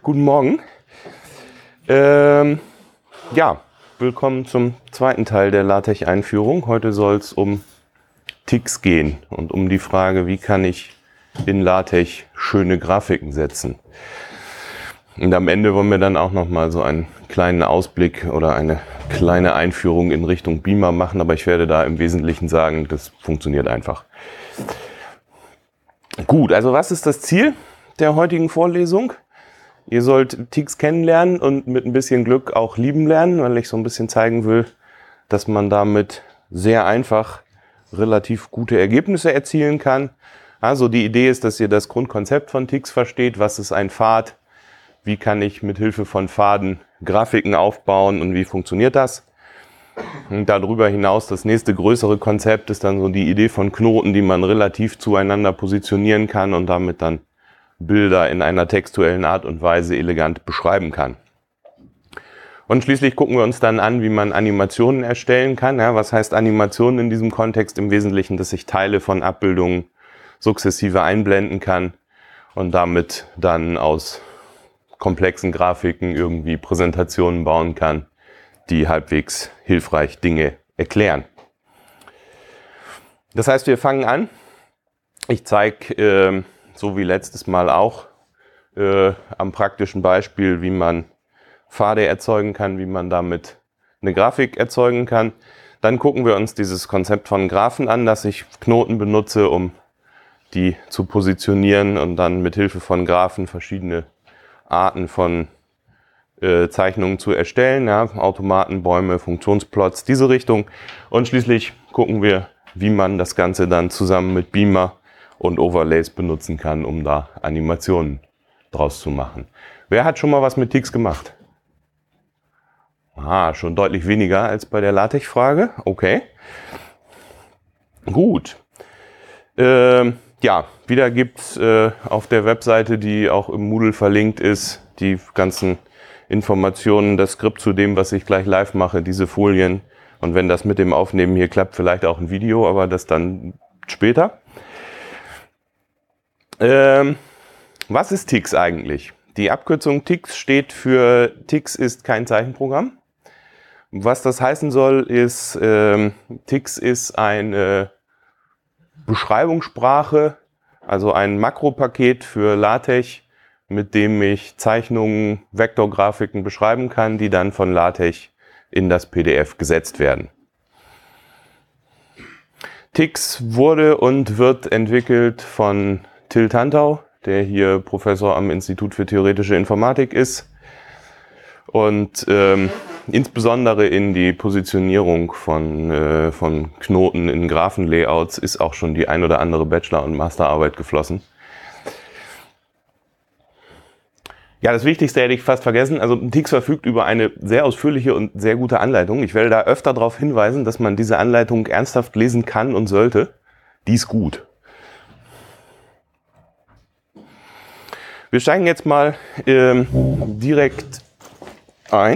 Guten Morgen. Willkommen zum zweiten Teil der LaTeX-Einführung. Heute soll es um Ticks gehen und um die Frage, wie kann ich in LaTeX schöne Grafiken setzen. Und am Ende wollen wir dann auch nochmal so einen kleinen Ausblick oder eine kleine Einführung in Richtung Beamer machen, aber ich werde da im Wesentlichen sagen, das funktioniert einfach. Gut, also was ist das Ziel der heutigen Vorlesung? Ihr sollt Ticks kennenlernen und mit ein bisschen Glück auch lieben lernen, weil ich so ein bisschen zeigen will, dass man damit sehr einfach relativ gute Ergebnisse erzielen kann. Also die Idee ist, dass ihr das Grundkonzept von Ticks versteht. Was ist ein Pfad? Wie kann ich mit Hilfe von Pfaden Grafiken aufbauen und wie funktioniert das? Und darüber hinaus das nächste größere Konzept ist dann so die Idee von Knoten, die man relativ zueinander positionieren kann und damit dann Bilder in einer textuellen Art und Weise elegant beschreiben kann. Und schließlich gucken wir uns dann an, wie man Animationen erstellen kann. Ja, was heißt Animation in diesem Kontext? Im Wesentlichen, dass ich Teile von Abbildungen sukzessive einblenden kann und damit dann aus komplexen Grafiken irgendwie Präsentationen bauen kann, die halbwegs hilfreich Dinge erklären. Das heißt, wir fangen an. Ich zeige so wie letztes Mal auch, am praktischen Beispiel, wie man Pfade erzeugen kann, wie man damit eine Grafik erzeugen kann. Dann gucken wir uns dieses Konzept von Graphen an, dass ich Knoten benutze, um die zu positionieren und dann mit Hilfe von Graphen verschiedene Arten von Zeichnungen zu erstellen. Ja, Automaten, Bäume, Funktionsplots, diese Richtung. Und schließlich gucken wir, wie man das Ganze dann zusammen mit Beamer und Overlays benutzen kann, um da Animationen draus zu machen. Wer hat schon mal was mit Ticks gemacht? Schon deutlich weniger als bei der LaTeX-Frage. Okay. Gut. Wieder gibt's auf der Webseite, die auch im Moodle verlinkt ist, die ganzen Informationen, das Skript zu dem, was ich gleich live mache, diese Folien. Und wenn das mit dem Aufnehmen hier klappt, vielleicht auch ein Video, aber das dann später. Was ist Ticks eigentlich? Die Abkürzung Ticks steht für Ticks ist kein Zeichenprogramm. Was das heißen soll, ist, Ticks ist eine Beschreibungssprache, also ein Makropaket für LaTeX, mit dem ich Zeichnungen, Vektorgrafiken beschreiben kann, die dann von LaTeX in das PDF gesetzt werden. Ticks wurde und wird entwickelt von Till Tantau, der hier Professor am Institut für Theoretische Informatik ist und insbesondere in die Positionierung von Knoten in Graphenlayouts ist auch schon die ein oder andere Bachelor- und Masterarbeit geflossen. Ja, das Wichtigste hätte ich fast vergessen. Also Ticks verfügt über eine sehr ausführliche und sehr gute Anleitung. Ich werde da öfter darauf hinweisen, dass man diese Anleitung ernsthaft lesen kann und sollte. Die ist gut. Wir steigen jetzt mal direkt ein.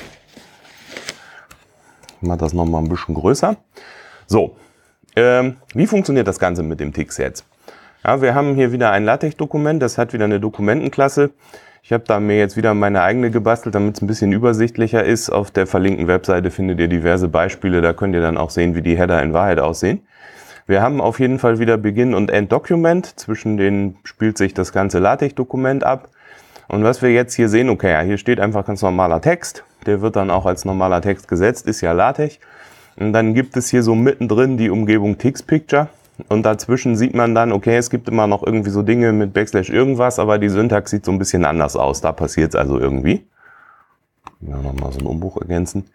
Ich mache das nochmal ein bisschen größer. So, wie funktioniert das Ganze mit dem Ticks jetzt? Ja, wir haben hier wieder ein LaTeX-Dokument, das hat wieder eine Dokumentenklasse. Ich habe da mir jetzt wieder meine eigene gebastelt, damit es ein bisschen übersichtlicher ist. Auf der verlinkten Webseite findet ihr diverse Beispiele, da könnt ihr dann auch sehen, wie die Header in Wahrheit aussehen. Wir haben auf jeden Fall wieder Beginn- und End-Dokument. Zwischen denen spielt sich das ganze LaTeX-Dokument ab. Und was wir jetzt hier sehen, okay, ja, hier steht einfach ganz normaler Text. Der wird dann auch als normaler Text gesetzt, ist ja LaTeX. Und dann gibt es hier so mittendrin die Umgebung Ticks-Picture. Und dazwischen sieht man dann, okay, es gibt immer noch irgendwie so Dinge mit Backslash irgendwas, aber die Syntax sieht so ein bisschen anders aus. Da passiert es also irgendwie. Ja, nochmal so einen Umbruch ergänzen.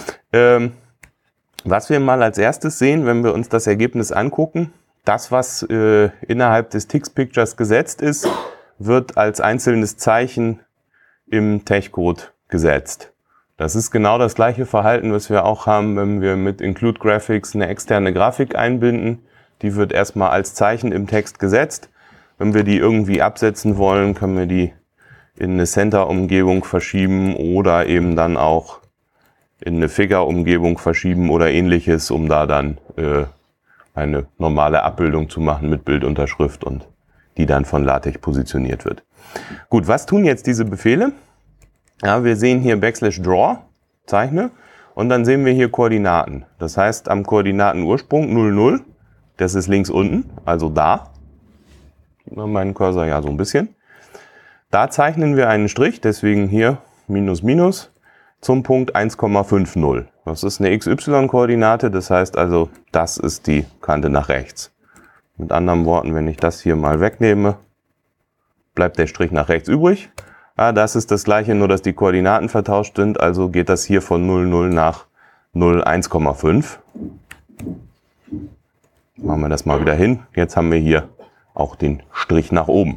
Was wir mal als erstes sehen, wenn wir uns das Ergebnis angucken, das, was innerhalb des Ticks-Pictures gesetzt ist, wird als einzelnes Zeichen im Techcode gesetzt. Das ist genau das gleiche Verhalten, was wir auch haben, wenn wir mit Include Graphics eine externe Grafik einbinden. Die wird erstmal als Zeichen im Text gesetzt. Wenn wir die irgendwie absetzen wollen, können wir die in eine Center-Umgebung verschieben oder eben dann auch in eine Figure-Umgebung verschieben oder ähnliches, um da dann eine normale Abbildung zu machen mit Bildunterschrift und die dann von LaTeX positioniert wird. Gut, was tun jetzt diese Befehle? Ja, wir sehen hier \draw, zeichne, und dann sehen wir hier Koordinaten. Das heißt, am Koordinatenursprung 0, 0, das ist links unten, also da. Sieht man meinen Cursor ja so ein bisschen. Da zeichnen wir einen Strich, deswegen hier minus minus, zum Punkt 1,50. Das ist eine XY-Koordinate, das heißt also, das ist die Kante nach rechts. Mit anderen Worten, wenn ich das hier mal wegnehme, bleibt der Strich nach rechts übrig. Ja, das ist das gleiche, nur dass die Koordinaten vertauscht sind, also geht das hier von 0, 0 nach 0, 1,5. Machen wir das mal wieder hin. Jetzt haben wir hier auch den Strich nach oben.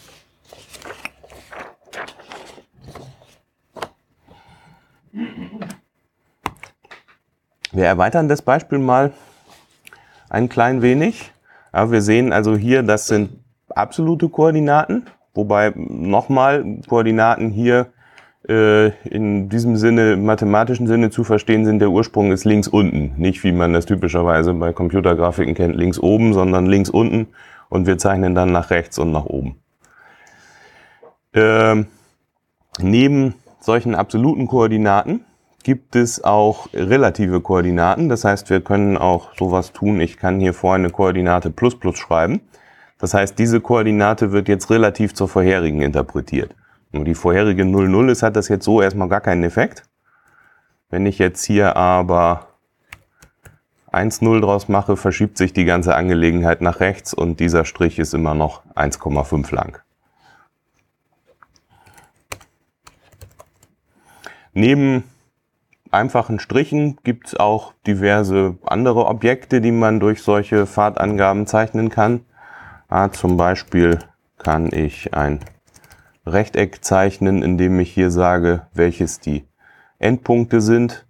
Wir erweitern das Beispiel mal ein klein wenig. Ja, wir sehen also hier, das sind absolute Koordinaten, wobei nochmal Koordinaten hier in diesem Sinne, im mathematischen Sinne zu verstehen sind, der Ursprung ist links unten. Nicht, wie man das typischerweise bei Computergrafiken kennt, links oben, sondern links unten, und wir zeichnen dann nach rechts und nach oben. Neben solchen absoluten Koordinaten gibt es auch relative Koordinaten. Das heißt, wir können auch sowas tun. Ich kann hier vorne eine Koordinate plus plus schreiben. Das heißt, diese Koordinate wird jetzt relativ zur vorherigen interpretiert. Und die vorherige 0, 0 ist, hat das jetzt so erstmal gar keinen Effekt. Wenn ich jetzt hier aber 1, 0 draus mache, verschiebt sich die ganze Angelegenheit nach rechts und dieser Strich ist immer noch 1,5 lang. Neben einfachen Strichen gibt es auch diverse andere Objekte, die man durch solche Pfadangaben zeichnen kann. Zum Beispiel kann ich ein Rechteck zeichnen, indem ich hier sage, welches die Endpunkte sind.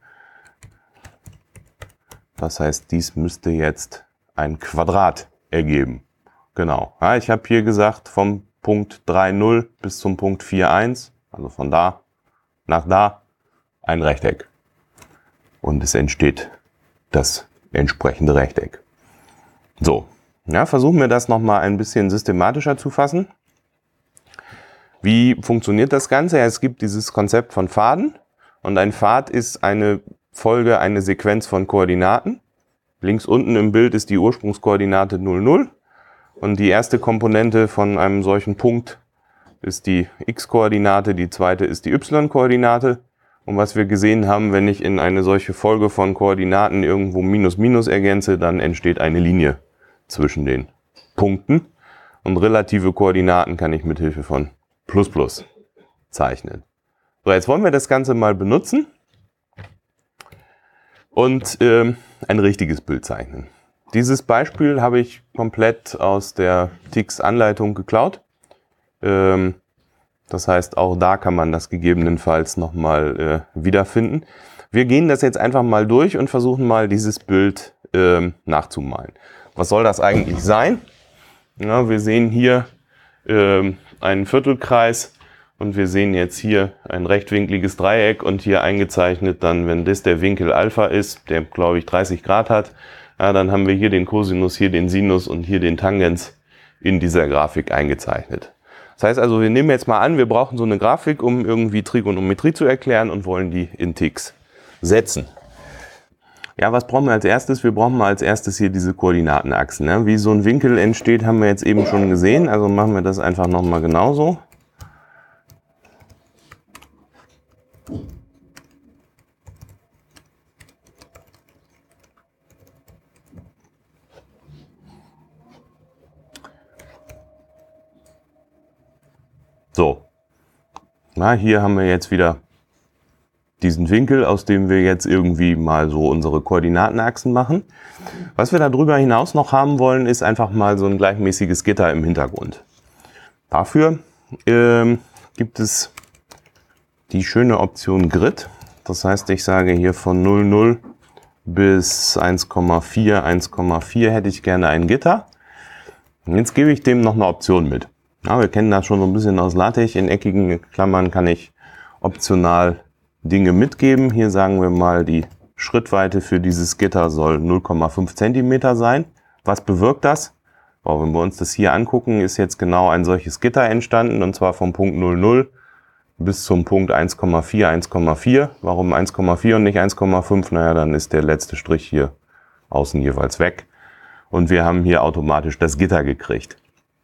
Das heißt, dies müsste jetzt ein Quadrat ergeben. Genau. Ich habe hier gesagt, vom Punkt 3,0 bis zum Punkt 4,1, also von da nach da, ein Rechteck. Und es entsteht das entsprechende Rechteck. So, ja, versuchen wir das nochmal ein bisschen systematischer zu fassen. Wie funktioniert das Ganze? Ja, es gibt dieses Konzept von Pfaden und ein Pfad ist eine Folge, eine Sequenz von Koordinaten. Links unten im Bild ist die Ursprungskoordinate 0, 0 und die erste Komponente von einem solchen Punkt ist die x-Koordinate, die zweite ist die y-Koordinate. Und was wir gesehen haben, wenn ich in eine solche Folge von Koordinaten irgendwo Minus Minus ergänze, dann entsteht eine Linie zwischen den Punkten. Und relative Koordinaten kann ich mit Hilfe von Plus Plus zeichnen. So, jetzt wollen wir das Ganze mal benutzen und ein richtiges Bild zeichnen. Dieses Beispiel habe ich komplett aus der TIX-Anleitung geklaut. Das heißt, auch da kann man das gegebenenfalls nochmal wiederfinden. Wir gehen das jetzt einfach mal durch und versuchen mal dieses Bild nachzumalen. Was soll das eigentlich sein? Ja, wir sehen hier einen Viertelkreis und wir sehen jetzt hier ein rechtwinkliges Dreieck und hier eingezeichnet dann, wenn das der Winkel Alpha ist, der glaube ich 30 Grad hat, ja, dann haben wir hier den Cosinus, hier den Sinus und hier den Tangens in dieser Grafik eingezeichnet. Das heißt also, wir nehmen jetzt mal an, wir brauchen so eine Grafik, um irgendwie Trigonometrie zu erklären und wollen die in TIX setzen. Ja, was brauchen wir als erstes? Wir brauchen mal als erstes hier diese Koordinatenachsen. Ne? Wie so ein Winkel entsteht, haben wir jetzt eben schon gesehen. Also machen wir das einfach nochmal genauso. So, na, hier haben wir jetzt wieder diesen Winkel, aus dem wir jetzt irgendwie mal so unsere Koordinatenachsen machen. Was wir darüber hinaus noch haben wollen, ist einfach mal so ein gleichmäßiges Gitter im Hintergrund. Dafür gibt es die schöne Option Grid. Das heißt, ich sage hier von 0,0 bis 1,4, 1,4 hätte ich gerne ein Gitter. Und jetzt gebe ich dem noch eine Option mit. Ja, wir kennen das schon so ein bisschen aus LaTeX. In eckigen Klammern kann ich optional Dinge mitgeben. Hier sagen wir mal, die Schrittweite für dieses Gitter soll 0,5 cm sein. Was bewirkt das? Oh, wenn wir uns das hier angucken, ist jetzt genau ein solches Gitter entstanden, und zwar vom Punkt 00 bis zum Punkt 1,4, 1,4. Warum 1,4 und nicht 1,5? Naja, dann ist der letzte Strich hier außen jeweils weg. Und wir haben hier automatisch das Gitter gekriegt.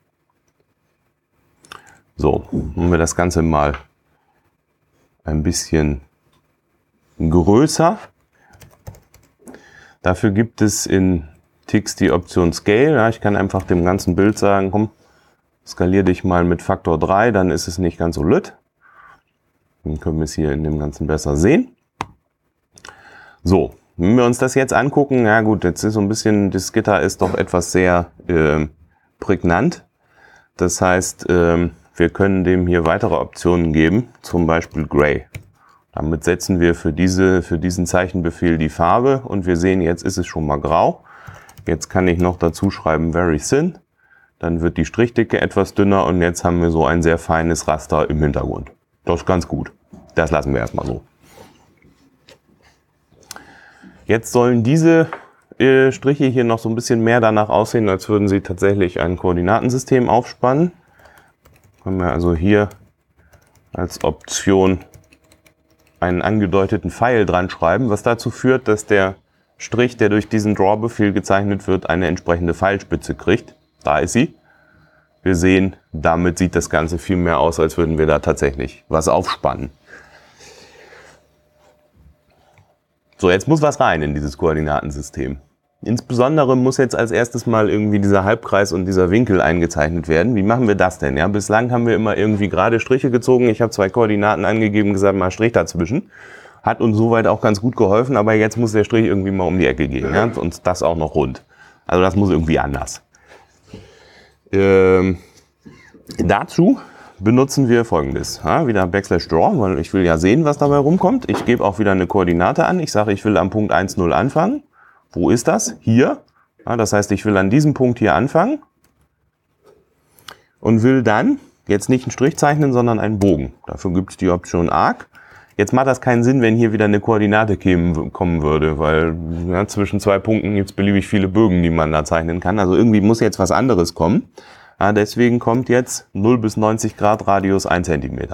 So, machen wir das Ganze mal ein bisschen größer. Dafür gibt es in Tix die Option Scale. Ja, ich kann einfach dem ganzen Bild sagen, komm, skalier dich mal mit Faktor 3, dann ist es nicht ganz so lütt. Dann können wir es hier in dem Ganzen besser sehen. So, wenn wir uns das jetzt angucken, ja gut, jetzt ist so ein bisschen, das Gitter ist doch etwas sehr prägnant. Das heißt, wir können dem hier weitere Optionen geben, zum Beispiel Gray. Damit setzen wir für diesen Zeichenbefehl die Farbe, und wir sehen, jetzt ist es schon mal grau. Jetzt kann ich noch dazu schreiben Very Thin, dann wird die Strichdicke etwas dünner, und jetzt haben wir so ein sehr feines Raster im Hintergrund. Das ist ganz gut. Das lassen wir erstmal so. Jetzt sollen diese Striche hier noch so ein bisschen mehr danach aussehen, als würden sie tatsächlich ein Koordinatensystem aufspannen. Können wir also hier als Option einen angedeuteten Pfeil dran schreiben, was dazu führt, dass der Strich, der durch diesen Draw-Befehl gezeichnet wird, eine entsprechende Pfeilspitze kriegt. Da ist sie. Wir sehen, damit sieht das Ganze viel mehr aus, als würden wir da tatsächlich was aufspannen. So, jetzt muss was rein in dieses Koordinatensystem. Insbesondere muss jetzt als erstes mal irgendwie dieser Halbkreis und dieser Winkel eingezeichnet werden. Wie machen wir das denn? Ja, bislang haben wir immer irgendwie gerade Striche gezogen. Ich habe 2 Koordinaten angegeben, gesagt, mal Strich dazwischen. Hat uns soweit auch ganz gut geholfen, aber jetzt muss der Strich irgendwie mal um die Ecke gehen. Ja? Und das auch noch rund. Also das muss irgendwie anders. Dazu benutzen wir Folgendes. Ja, wieder \Draw, weil ich will ja sehen, was dabei rumkommt. Ich gebe auch wieder eine Koordinate an. Ich sage, ich will am Punkt 1, 0 anfangen. Wo ist das? Hier. Ja, das heißt, ich will an diesem Punkt hier anfangen und will dann jetzt nicht einen Strich zeichnen, sondern einen Bogen. Dafür gibt es die Option Arc. Jetzt macht das keinen Sinn, wenn hier wieder eine Koordinate kommen würde, weil ja, zwischen 2 Punkten gibt es beliebig viele Bögen, die man da zeichnen kann. Also irgendwie muss jetzt was anderes kommen. Ja, deswegen kommt jetzt 0 bis 90 Grad Radius 1 cm.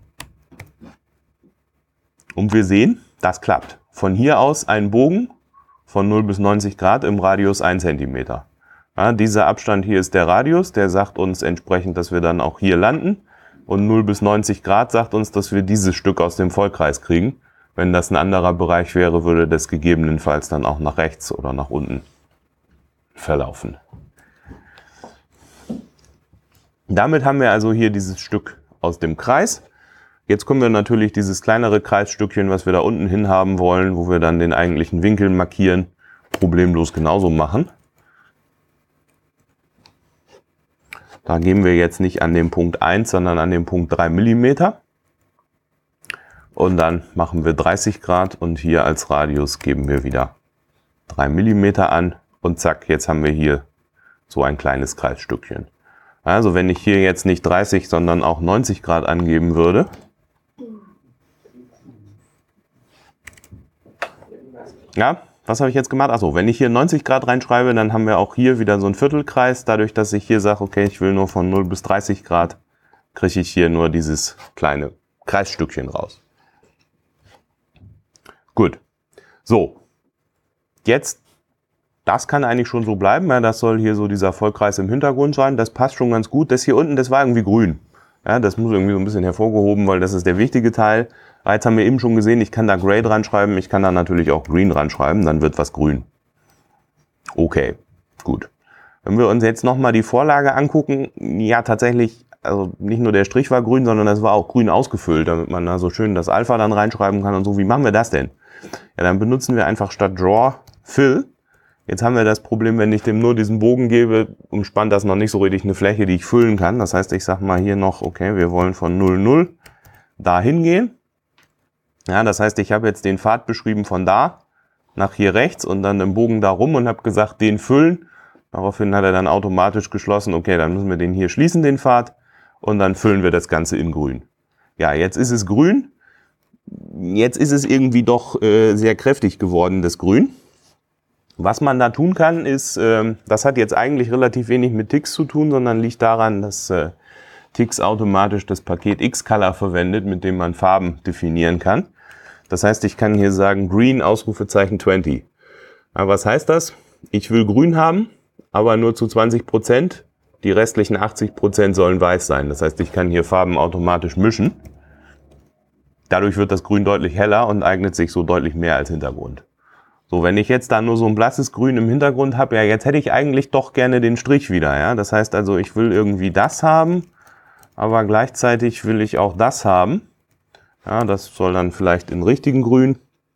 Und wir sehen, das klappt. Von hier aus ein Bogen von 0 bis 90 Grad im Radius 1 cm. Ja, dieser Abstand hier ist der Radius, der sagt uns entsprechend, dass wir dann auch hier landen. Und 0 bis 90 Grad sagt uns, dass wir dieses Stück aus dem Vollkreis kriegen. Wenn das ein anderer Bereich wäre, würde das gegebenenfalls dann auch nach rechts oder nach unten verlaufen. Damit haben wir also hier dieses Stück aus dem Kreis. Jetzt können wir natürlich dieses kleinere Kreisstückchen, was wir da unten hin haben wollen, wo wir dann den eigentlichen Winkel markieren, problemlos genauso machen. Da gehen wir jetzt nicht an den Punkt 1, sondern an den Punkt 3 mm. Und dann machen wir 30 Grad und hier als Radius geben wir wieder 3 mm an. Und zack, jetzt haben wir hier so ein kleines Kreisstückchen. Also wenn ich hier jetzt nicht 30, sondern auch 90 Grad angeben würde, ja, was habe ich jetzt gemacht? Achso, wenn ich hier 90 Grad reinschreibe, dann haben wir auch hier wieder so einen Viertelkreis. Dadurch, dass ich hier sage, okay, ich will nur von 0 bis 30 Grad, kriege ich hier nur dieses kleine Kreisstückchen raus. Gut. So. Jetzt, das kann eigentlich schon so bleiben. Ja, das soll hier so dieser Vollkreis im Hintergrund sein. Das passt schon ganz gut. Das hier unten, das war irgendwie grün. Ja, das muss irgendwie so ein bisschen hervorgehoben, weil das ist der wichtige Teil. Jetzt haben wir eben schon gesehen, ich kann da Gray dran schreiben, ich kann da natürlich auch Green dran schreiben, dann wird was grün. Okay, gut. Wenn wir uns jetzt nochmal die Vorlage angucken, ja tatsächlich, also nicht nur der Strich war grün, sondern das war auch grün ausgefüllt, damit man da so schön das Alpha dann reinschreiben kann und so. Wie machen wir das denn? Ja, dann benutzen wir einfach statt Draw Fill. Jetzt haben wir das Problem, wenn ich dem nur diesen Bogen gebe, umspannt das noch nicht so richtig eine Fläche, die ich füllen kann. Das heißt, ich sage mal hier noch, okay, wir wollen von 0, 0 da hingehen. Ja, das heißt, ich habe jetzt den Pfad beschrieben von da nach hier rechts und dann im Bogen da rum und habe gesagt, den füllen. Daraufhin hat er dann automatisch geschlossen, okay, dann müssen wir den hier schließen, den Pfad, und dann füllen wir das Ganze in grün. Ja, jetzt ist es grün. Jetzt ist es irgendwie doch sehr kräftig geworden, das Grün. Was man da tun kann, ist, das hat jetzt eigentlich relativ wenig mit Tix zu tun, sondern liegt daran, dass Tix automatisch das Paket Xcolor verwendet, mit dem man Farben definieren kann. Das heißt, ich kann hier sagen Green, Ausrufezeichen 20. Aber was heißt das? Ich will grün haben, aber nur zu 20%. Die restlichen 80% sollen weiß sein. Das heißt, ich kann hier Farben automatisch mischen. Dadurch wird das Grün deutlich heller und eignet sich so deutlich mehr als Hintergrund. So, wenn ich jetzt da nur so ein blasses Grün im Hintergrund habe, ja, jetzt hätte ich eigentlich doch gerne den Strich wieder, ja. Das heißt also, ich will irgendwie das haben, aber gleichzeitig will ich auch das haben. Ja, das soll dann vielleicht in richtigen Grün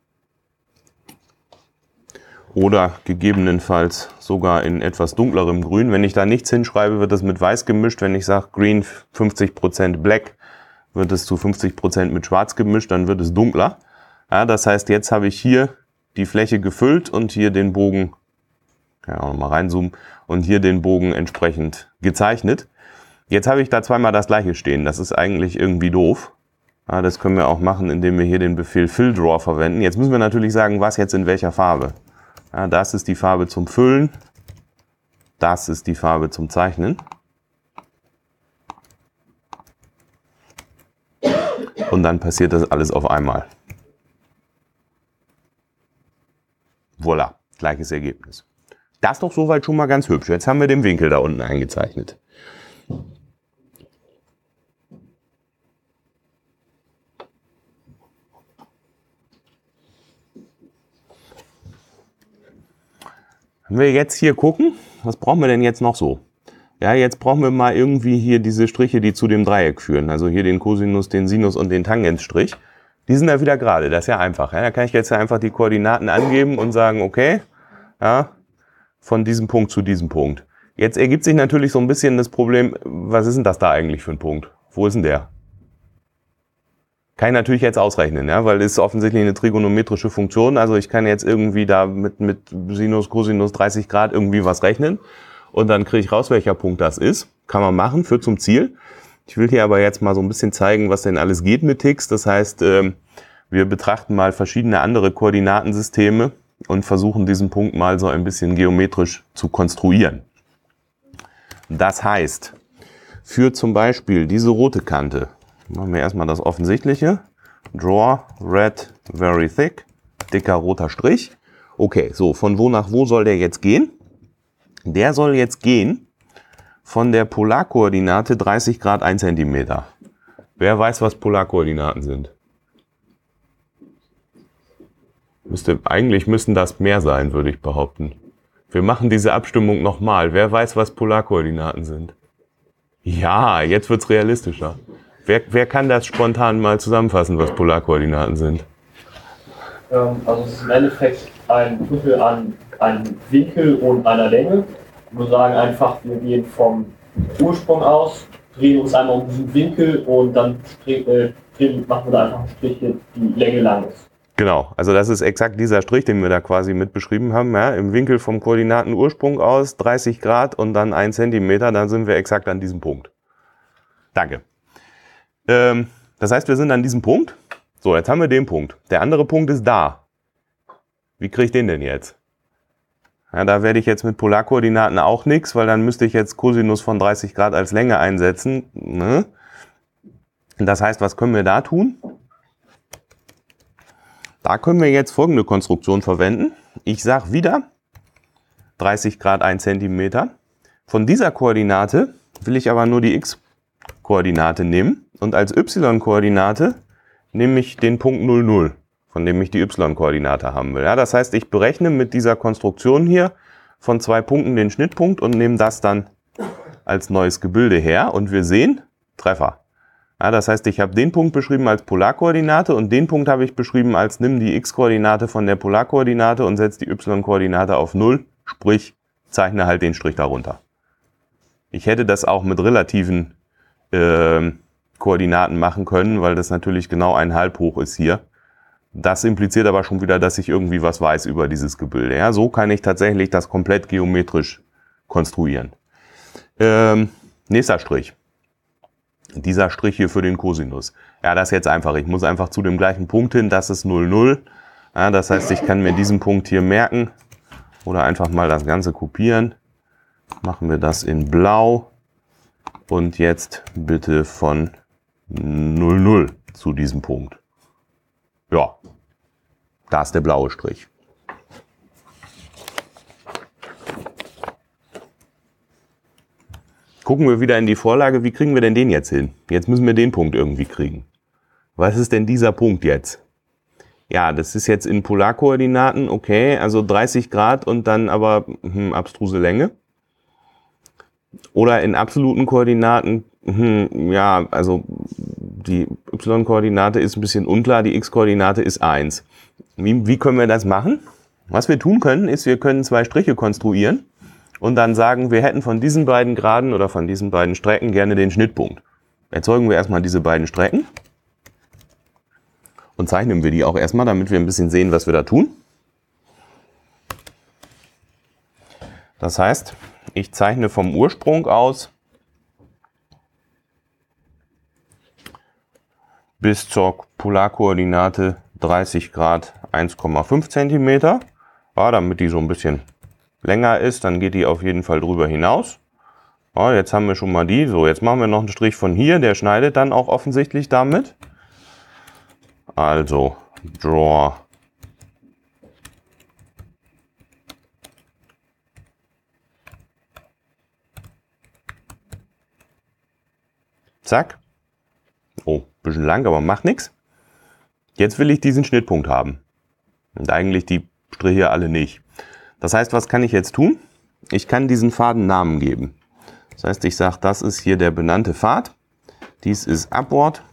oder gegebenenfalls sogar in etwas dunklerem Grün. Wenn ich da nichts hinschreibe, wird das mit Weiß gemischt. Wenn ich sage Green 50% Black, wird es zu 50% mit Schwarz gemischt, dann wird es dunkler. Ja, das heißt, jetzt habe ich hier die Fläche gefüllt und hier den Bogen, kann ich auch nochmal reinzoomen, und hier den Bogen entsprechend gezeichnet. Jetzt habe ich da zweimal das gleiche stehen. Das ist eigentlich irgendwie doof. Ja, das können wir auch machen, indem wir hier den Befehl FillDraw verwenden. Jetzt müssen wir natürlich sagen, was jetzt in welcher Farbe. Ja, das ist die Farbe zum Füllen. Das ist die Farbe zum Zeichnen. Und dann passiert das alles auf einmal. Voilà, gleiches Ergebnis. Das ist doch soweit schon mal ganz hübsch. Jetzt haben wir den Winkel da unten eingezeichnet. Wenn wir jetzt hier gucken, was brauchen wir denn jetzt noch so? Ja, jetzt brauchen wir mal irgendwie hier diese Striche, die zu dem Dreieck führen. Also hier den Cosinus, den Sinus und den Tangentstrich. Die sind ja wieder gerade, das ist ja einfach. Ja, da kann ich jetzt ja einfach die Koordinaten angeben und sagen, okay, ja, von diesem Punkt zu diesem Punkt. Jetzt ergibt sich natürlich so ein bisschen das Problem, was ist denn das da eigentlich für ein Punkt? Wo ist denn der? Kann ich natürlich jetzt ausrechnen, ja, weil es ist offensichtlich eine trigonometrische Funktion. Also ich kann jetzt irgendwie da mit Sinus, Cosinus 30 Grad irgendwie was rechnen. Und dann kriege ich raus, welcher Punkt das ist. Kann man machen, führt zum Ziel. Ich will hier aber jetzt mal so ein bisschen zeigen, was denn alles geht mit Tix. Das heißt, wir betrachten mal verschiedene andere Koordinatensysteme und versuchen diesen Punkt mal so ein bisschen geometrisch zu konstruieren. Das heißt, für zum Beispiel diese rote Kante, machen wir erstmal das Offensichtliche. Draw red very thick, dicker roter Strich. Okay, so, von wo nach wo soll der jetzt gehen? Der soll jetzt gehen von der Polarkoordinate 30 Grad 1 cm. Wer weiß, was Polarkoordinaten sind? Eigentlich müssten das mehr sein, würde ich behaupten. Wir machen diese Abstimmung nochmal. Wer weiß, was Polarkoordinaten sind? Ja, jetzt wird's realistischer. Wer kann das spontan mal zusammenfassen, was Polarkoordinaten sind? Also es ist im Endeffekt ein Knüppel an einem Winkel und einer Länge. Wir sagen einfach, wir gehen vom Ursprung aus, drehen uns einmal um diesen Winkel und dann machen wir da einfach einen Strich, der die Länge lang ist. Genau, also das ist exakt dieser Strich, den wir da quasi mit beschrieben haben. Ja, im Winkel vom Koordinatenursprung aus 30 Grad und dann 1 cm, dann sind wir exakt an diesem Punkt. Danke. Das heißt, wir sind an diesem Punkt. So, jetzt haben wir den Punkt. Der andere Punkt ist da. Wie kriege ich den denn jetzt? Ja, da werde ich jetzt mit Polarkoordinaten auch nichts, weil dann müsste ich jetzt Cosinus von 30 Grad als Länge einsetzen. Ne? Das heißt, was können wir da tun? Da können wir jetzt folgende Konstruktion verwenden. Ich sage wieder 30 Grad 1 cm. Von dieser Koordinate will ich aber nur die x-Koordinate nehmen. Und als y-Koordinate nehme ich den Punkt 0, 0, von dem ich die y-Koordinate haben will. Ja, das heißt, ich berechne mit dieser Konstruktion hier von 2 Punkten den Schnittpunkt und nehme das dann als neues Gebilde her. Und wir sehen, Treffer. Ja, das heißt, ich habe den Punkt beschrieben als Polarkoordinate und den Punkt habe ich beschrieben als nimm die x-Koordinate von der Polarkoordinate und setze die y-Koordinate auf 0, sprich zeichne halt den Strich darunter. Ich hätte das auch mit relativen Koordinaten machen können, weil das natürlich genau ein Halbhoch ist hier. Das impliziert aber schon wieder, dass ich irgendwie was weiß über dieses Gebilde. Ja, so kann ich tatsächlich das komplett geometrisch konstruieren. Nächster Strich. Dieser Strich hier für den Cosinus. Ja, das ist jetzt einfach. Ich muss einfach zu dem gleichen Punkt hin. Das ist 0, 0. Ja, das heißt, ich kann mir diesen Punkt hier merken Oder einfach mal das Ganze kopieren. Machen wir das in blau. Und jetzt bitte von 00 zu diesem Punkt. Ja, da ist der blaue Strich. Gucken wir wieder in die Vorlage, wie kriegen wir denn den jetzt hin? Jetzt müssen wir den Punkt irgendwie kriegen. Was ist denn dieser Punkt jetzt? Ja, das ist jetzt in Polarkoordinaten, okay, also 30 Grad und dann aber abstruse Länge. Oder in absoluten Koordinaten, ja, also die y-Koordinate ist ein bisschen unklar, die x-Koordinate ist 1. Wie können wir das machen? Was wir tun können, ist, wir können zwei Striche konstruieren und dann sagen, wir hätten von diesen beiden Geraden oder von diesen beiden Strecken gerne den Schnittpunkt. Erzeugen wir erstmal diese beiden Strecken und zeichnen wir die auch erstmal, damit wir ein bisschen sehen, was wir da tun. Das heißt, ich zeichne vom Ursprung aus bis zur Polarkoordinate 30 Grad 1,5 cm. Ja, damit die so ein bisschen länger ist, dann geht die auf jeden Fall drüber hinaus. Ja, jetzt haben wir schon mal die. So, jetzt machen wir noch einen Strich von hier, der schneidet dann auch offensichtlich damit. Also, Draw zack. Oh, bisschen lang, aber macht nichts. Jetzt will ich diesen Schnittpunkt haben. Und eigentlich die Striche alle nicht. Das heißt, was kann ich jetzt tun? Ich kann diesen Pfad einen Namen geben. Das heißt, ich sage, das ist hier der benannte Pfad. Dies ist Upward.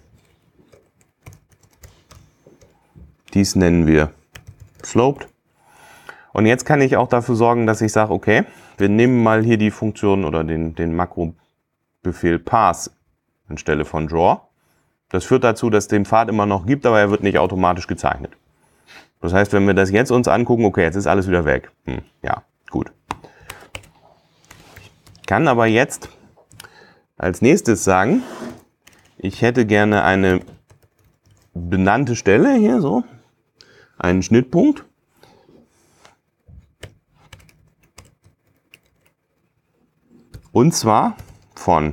Dies nennen wir Sloped. Und jetzt kann ich auch dafür sorgen, dass ich sage, okay, wir nehmen mal hier die Funktion oder den Makrobefehl Pass anstelle von Draw. Das führt dazu, dass es den Pfad immer noch gibt, aber er wird nicht automatisch gezeichnet. Das heißt, wenn wir das jetzt uns angucken, okay, jetzt ist alles wieder weg. Ja, gut. Ich kann aber jetzt als nächstes sagen, ich hätte gerne eine benannte Stelle hier, so, einen Schnittpunkt. Und zwar von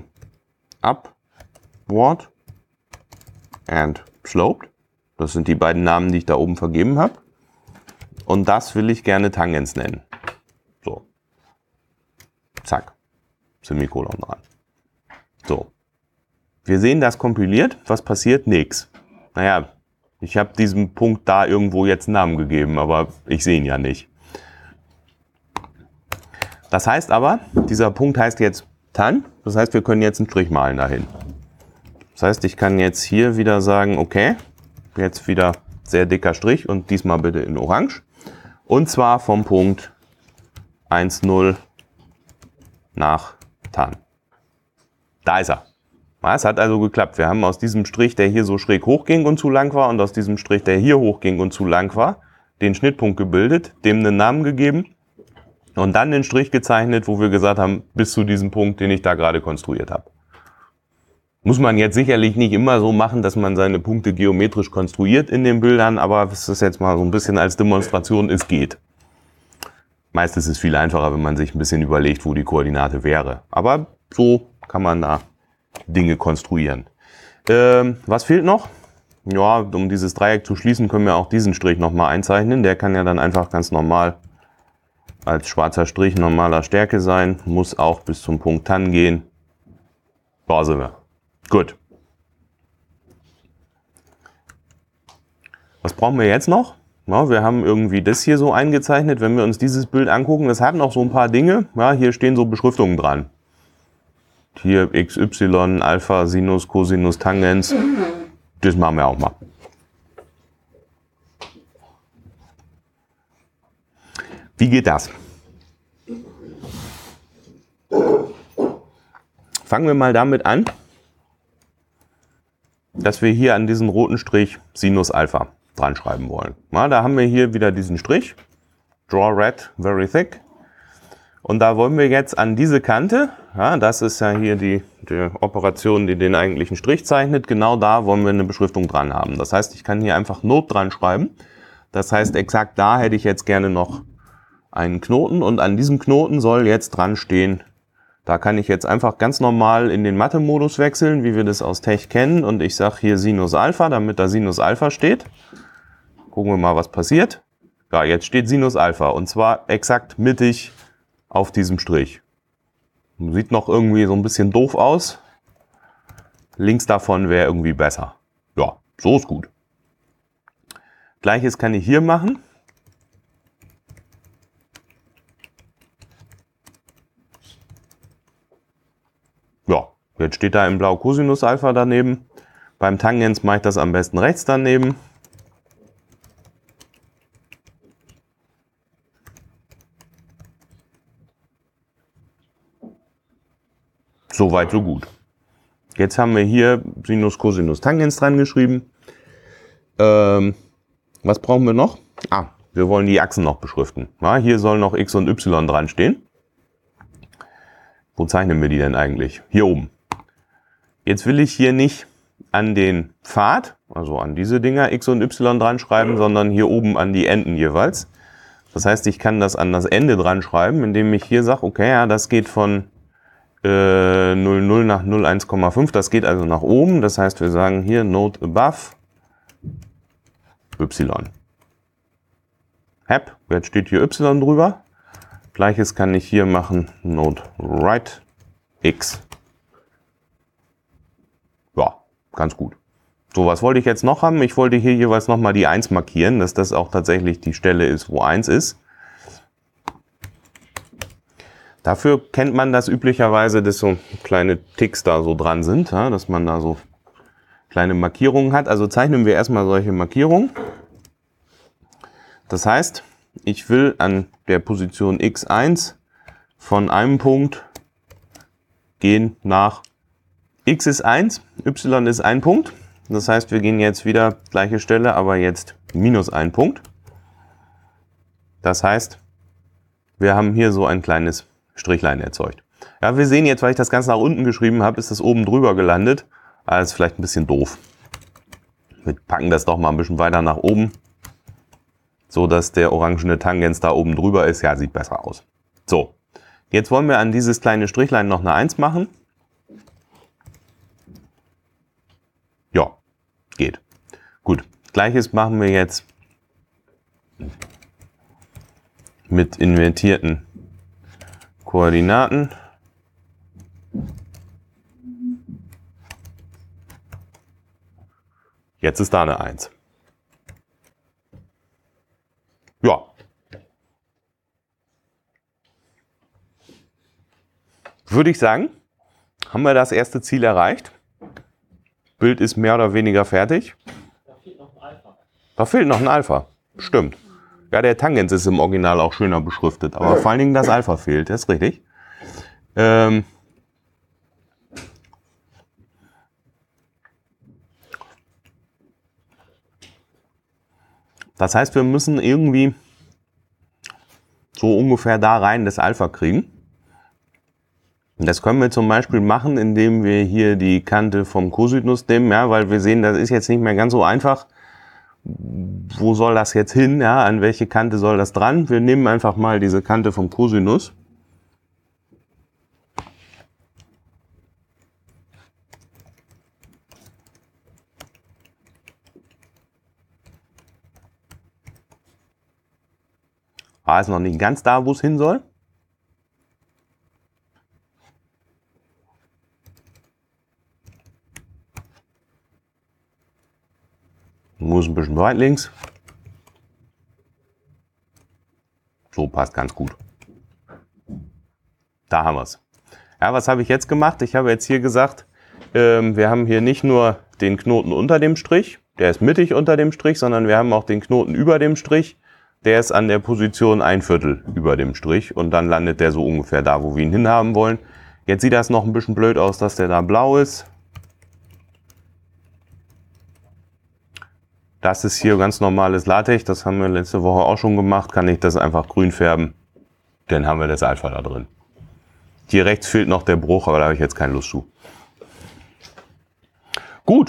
Upward and Sloped. Das sind die beiden Namen, die ich da oben vergeben habe. Und das will ich gerne Tangens nennen. So. Zack. Semikolon dran. So. Wir sehen das kompiliert. Was passiert? Nix. Naja, ich habe diesem Punkt da irgendwo jetzt einen Namen gegeben, aber ich sehe ihn ja nicht. Das heißt aber, dieser Punkt heißt jetzt Tan. Das heißt, wir können jetzt einen Strich malen dahin. Das heißt, ich kann jetzt hier wieder sagen, okay, jetzt wieder sehr dicker Strich und diesmal bitte in Orange. Und zwar vom Punkt 1,0 nach Tan. Da ist er. Es hat also geklappt. Wir haben aus diesem Strich, der hier so schräg hochging und zu lang war, und aus diesem Strich, der hier hochging und zu lang war, den Schnittpunkt gebildet, dem einen Namen gegeben und dann den Strich gezeichnet, wo wir gesagt haben, bis zu diesem Punkt, den ich da gerade konstruiert habe. Muss man jetzt sicherlich nicht immer so machen, dass man seine Punkte geometrisch konstruiert in den Bildern, aber es ist jetzt mal so ein bisschen als Demonstration, es geht. Meist ist es viel einfacher, wenn man sich ein bisschen überlegt, wo die Koordinate wäre. Aber so kann man da Dinge konstruieren. Was fehlt noch? Ja, um dieses Dreieck zu schließen, können wir auch diesen Strich nochmal einzeichnen. Der kann ja dann einfach ganz normal als schwarzer Strich normaler Stärke sein. Muss auch bis zum Punkt Tan gehen. Da sind wir. Gut. Was brauchen wir jetzt noch? Ja, wir haben irgendwie das hier so eingezeichnet. Wenn wir uns dieses Bild angucken, das hat noch so ein paar Dinge. Ja, hier stehen so Beschriftungen dran. Hier XY, Alpha, Sinus, Cosinus, Tangens. Das machen wir auch mal. Wie geht das? Fangen wir mal damit an, dass wir hier an diesen roten Strich Sinus Alpha dran schreiben wollen. Ja, da haben wir hier wieder diesen Strich. Draw red, very thick. Und da wollen wir jetzt an diese Kante, ja, das ist ja hier die Operation, die den eigentlichen Strich zeichnet, genau da wollen wir eine Beschriftung dran haben. Das heißt, ich kann hier einfach Note dran schreiben. Das heißt, exakt da hätte ich jetzt gerne noch einen Knoten und an diesem Knoten soll jetzt dran stehen. Da kann ich jetzt einfach ganz normal in den Mathe-Modus wechseln, wie wir das aus Tech kennen. Und ich sage hier Sinus Alpha, damit da Sinus Alpha steht. Gucken wir mal, was passiert. Ja, jetzt steht Sinus Alpha und zwar exakt mittig auf diesem Strich. Sieht noch irgendwie so ein bisschen doof aus. Links davon wäre irgendwie besser. Ja, so ist gut. Gleiches kann ich hier machen. Ja, jetzt steht da in blau Cosinus Alpha daneben. Beim Tangens mache ich das am besten rechts daneben. So weit, so gut. Jetzt haben wir hier Sinus, Cosinus, Tangens dran geschrieben. Was brauchen wir noch? Wir wollen die Achsen noch beschriften. Ja, hier soll noch X und Y dran stehen. Wo zeichnen wir die denn eigentlich? Hier oben. Jetzt will ich hier nicht an den Pfad, also an diese Dinger X und Y dran schreiben, sondern hier oben an die Enden jeweils. Das heißt, ich kann das an das Ende dran schreiben, indem ich hier sage, okay, ja, das geht von 0,0 nach 0,1,5, das geht also nach oben. Das heißt, wir sagen hier Note above Y. Jetzt steht hier Y drüber. Gleiches kann ich hier machen, Note right X. Ja, ganz gut. So, was wollte ich jetzt noch haben? Ich wollte hier jeweils nochmal die 1 markieren, dass das auch tatsächlich die Stelle ist, wo 1 ist. Dafür kennt man das üblicherweise, dass so kleine Ticks da so dran sind, ja, dass man da so kleine Markierungen hat. Also zeichnen wir erstmal solche Markierungen. Das heißt, ich will an der Position x1 von einem Punkt gehen nach x ist 1, y ist 1 Punkt. Das heißt, wir gehen jetzt wieder gleiche Stelle, aber jetzt minus 1 Punkt. Das heißt, wir haben hier so ein kleines Strichlein erzeugt. Ja, wir sehen jetzt, weil ich das Ganze nach unten geschrieben habe, ist das oben drüber gelandet. Das ist vielleicht ein bisschen doof. Wir packen das doch mal ein bisschen weiter nach oben, so dass der orangene Tangens da oben drüber ist. Ja, sieht besser aus. So, jetzt wollen wir an dieses kleine Strichlein noch eine 1 machen. Ja, geht. Gut, gleiches machen wir jetzt mit invertierten Koordinaten. Jetzt ist da eine 1. Ja. Würde ich sagen, haben wir das erste Ziel erreicht. Bild ist mehr oder weniger fertig. Da fehlt noch ein Alpha. Da fehlt noch ein Alpha. Stimmt. Ja, der Tangens ist im Original auch schöner beschriftet, aber vor allen Dingen das Alpha fehlt, das ist richtig. Das heißt, wir müssen irgendwie so ungefähr da rein das Alpha kriegen. Das können wir zum Beispiel machen, indem wir hier die Kante vom Cosinus nehmen, ja, weil wir sehen, das ist jetzt nicht mehr ganz so einfach. Wo soll das jetzt hin? Ja, an welche Kante soll das dran? Wir nehmen einfach mal diese Kante vom Cosinus. Ist noch nicht ganz da, wo es hin soll. Muss ein bisschen weit links. So passt ganz gut. Da haben wir es. Ja, was habe ich jetzt gemacht? Ich habe jetzt hier gesagt, wir haben hier nicht nur den Knoten unter dem Strich, der ist mittig unter dem Strich, sondern wir haben auch den Knoten über dem Strich. Der ist an der Position 1/4 über dem Strich und dann landet der so ungefähr da, wo wir ihn hinhaben wollen. Jetzt sieht das noch ein bisschen blöd aus, dass der da blau ist. Das ist hier ganz normales LaTeX, das haben wir letzte Woche auch schon gemacht. Kann ich das einfach grün färben, dann haben wir das Alpha da drin. Hier rechts fehlt noch der Bruch, aber da habe ich jetzt keine Lust zu. Gut.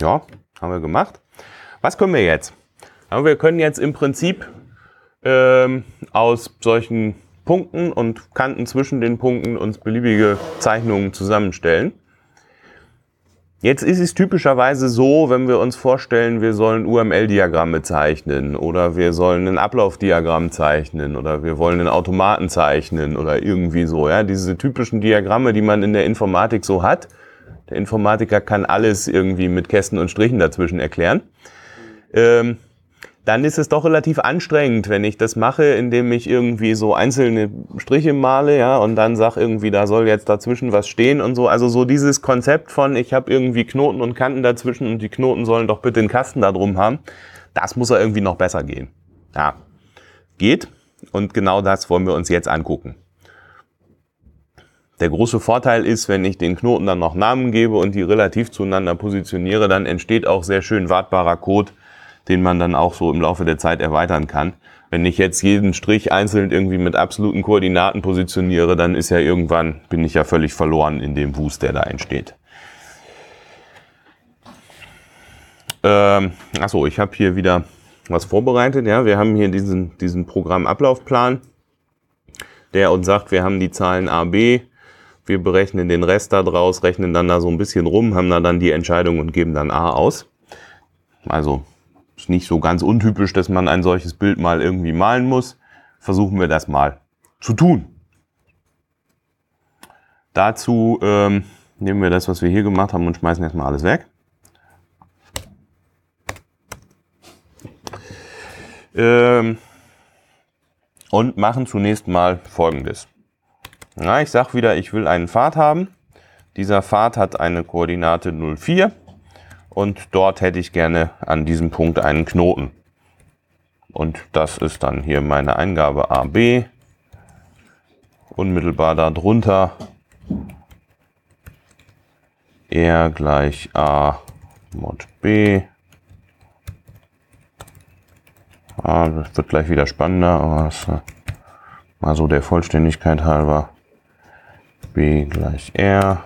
Ja, haben wir gemacht. Was können wir jetzt? Ja, wir können jetzt im Prinzip aus solchen Punkten und Kanten zwischen den Punkten uns beliebige Zeichnungen zusammenstellen. Jetzt ist es typischerweise so, wenn wir uns vorstellen, wir sollen UML-Diagramme zeichnen oder wir sollen ein Ablaufdiagramm zeichnen oder wir wollen einen Automaten zeichnen oder irgendwie so. Ja? Diese typischen Diagramme, die man in der Informatik so hat. Der Informatiker kann alles irgendwie mit Kästen und Strichen dazwischen erklären. Dann ist es doch relativ anstrengend, wenn ich das mache, indem ich irgendwie so einzelne Striche male, ja, und dann sage irgendwie, da soll jetzt dazwischen was stehen und so. Also so dieses Konzept von, ich habe irgendwie Knoten und Kanten dazwischen und die Knoten sollen doch bitte einen Kasten da drum haben, das muss ja irgendwie noch besser gehen. Ja, geht, und genau das wollen wir uns jetzt angucken. Der große Vorteil ist, wenn ich den Knoten dann noch Namen gebe und die relativ zueinander positioniere, dann entsteht auch sehr schön wartbarer Code, den man dann auch so im Laufe der Zeit erweitern kann. Wenn ich jetzt jeden Strich einzeln irgendwie mit absoluten Koordinaten positioniere, dann ist ja irgendwann, bin ich ja völlig verloren in dem Wust, der da entsteht. Achso, ich habe hier wieder was vorbereitet. Ja, wir haben hier diesen Programmablaufplan, der uns sagt, wir haben die Zahlen A, B, wir berechnen den Rest da draus, rechnen dann da so ein bisschen rum, haben da dann die Entscheidung und geben dann A aus. Also ist nicht so ganz untypisch, dass man ein solches Bild mal irgendwie malen muss. Versuchen wir das mal zu tun. Dazu nehmen wir das, was wir hier gemacht haben, und schmeißen erstmal alles weg. Und machen zunächst mal Folgendes. Na, ich sage wieder, ich will einen Pfad haben. Dieser Pfad hat eine Koordinate 0,4. Und dort hätte ich gerne an diesem Punkt einen Knoten. Und das ist dann hier meine Eingabe AB. Unmittelbar darunter R gleich A mod B. Das wird gleich wieder spannender, aber das, mal so der Vollständigkeit halber. B gleich R.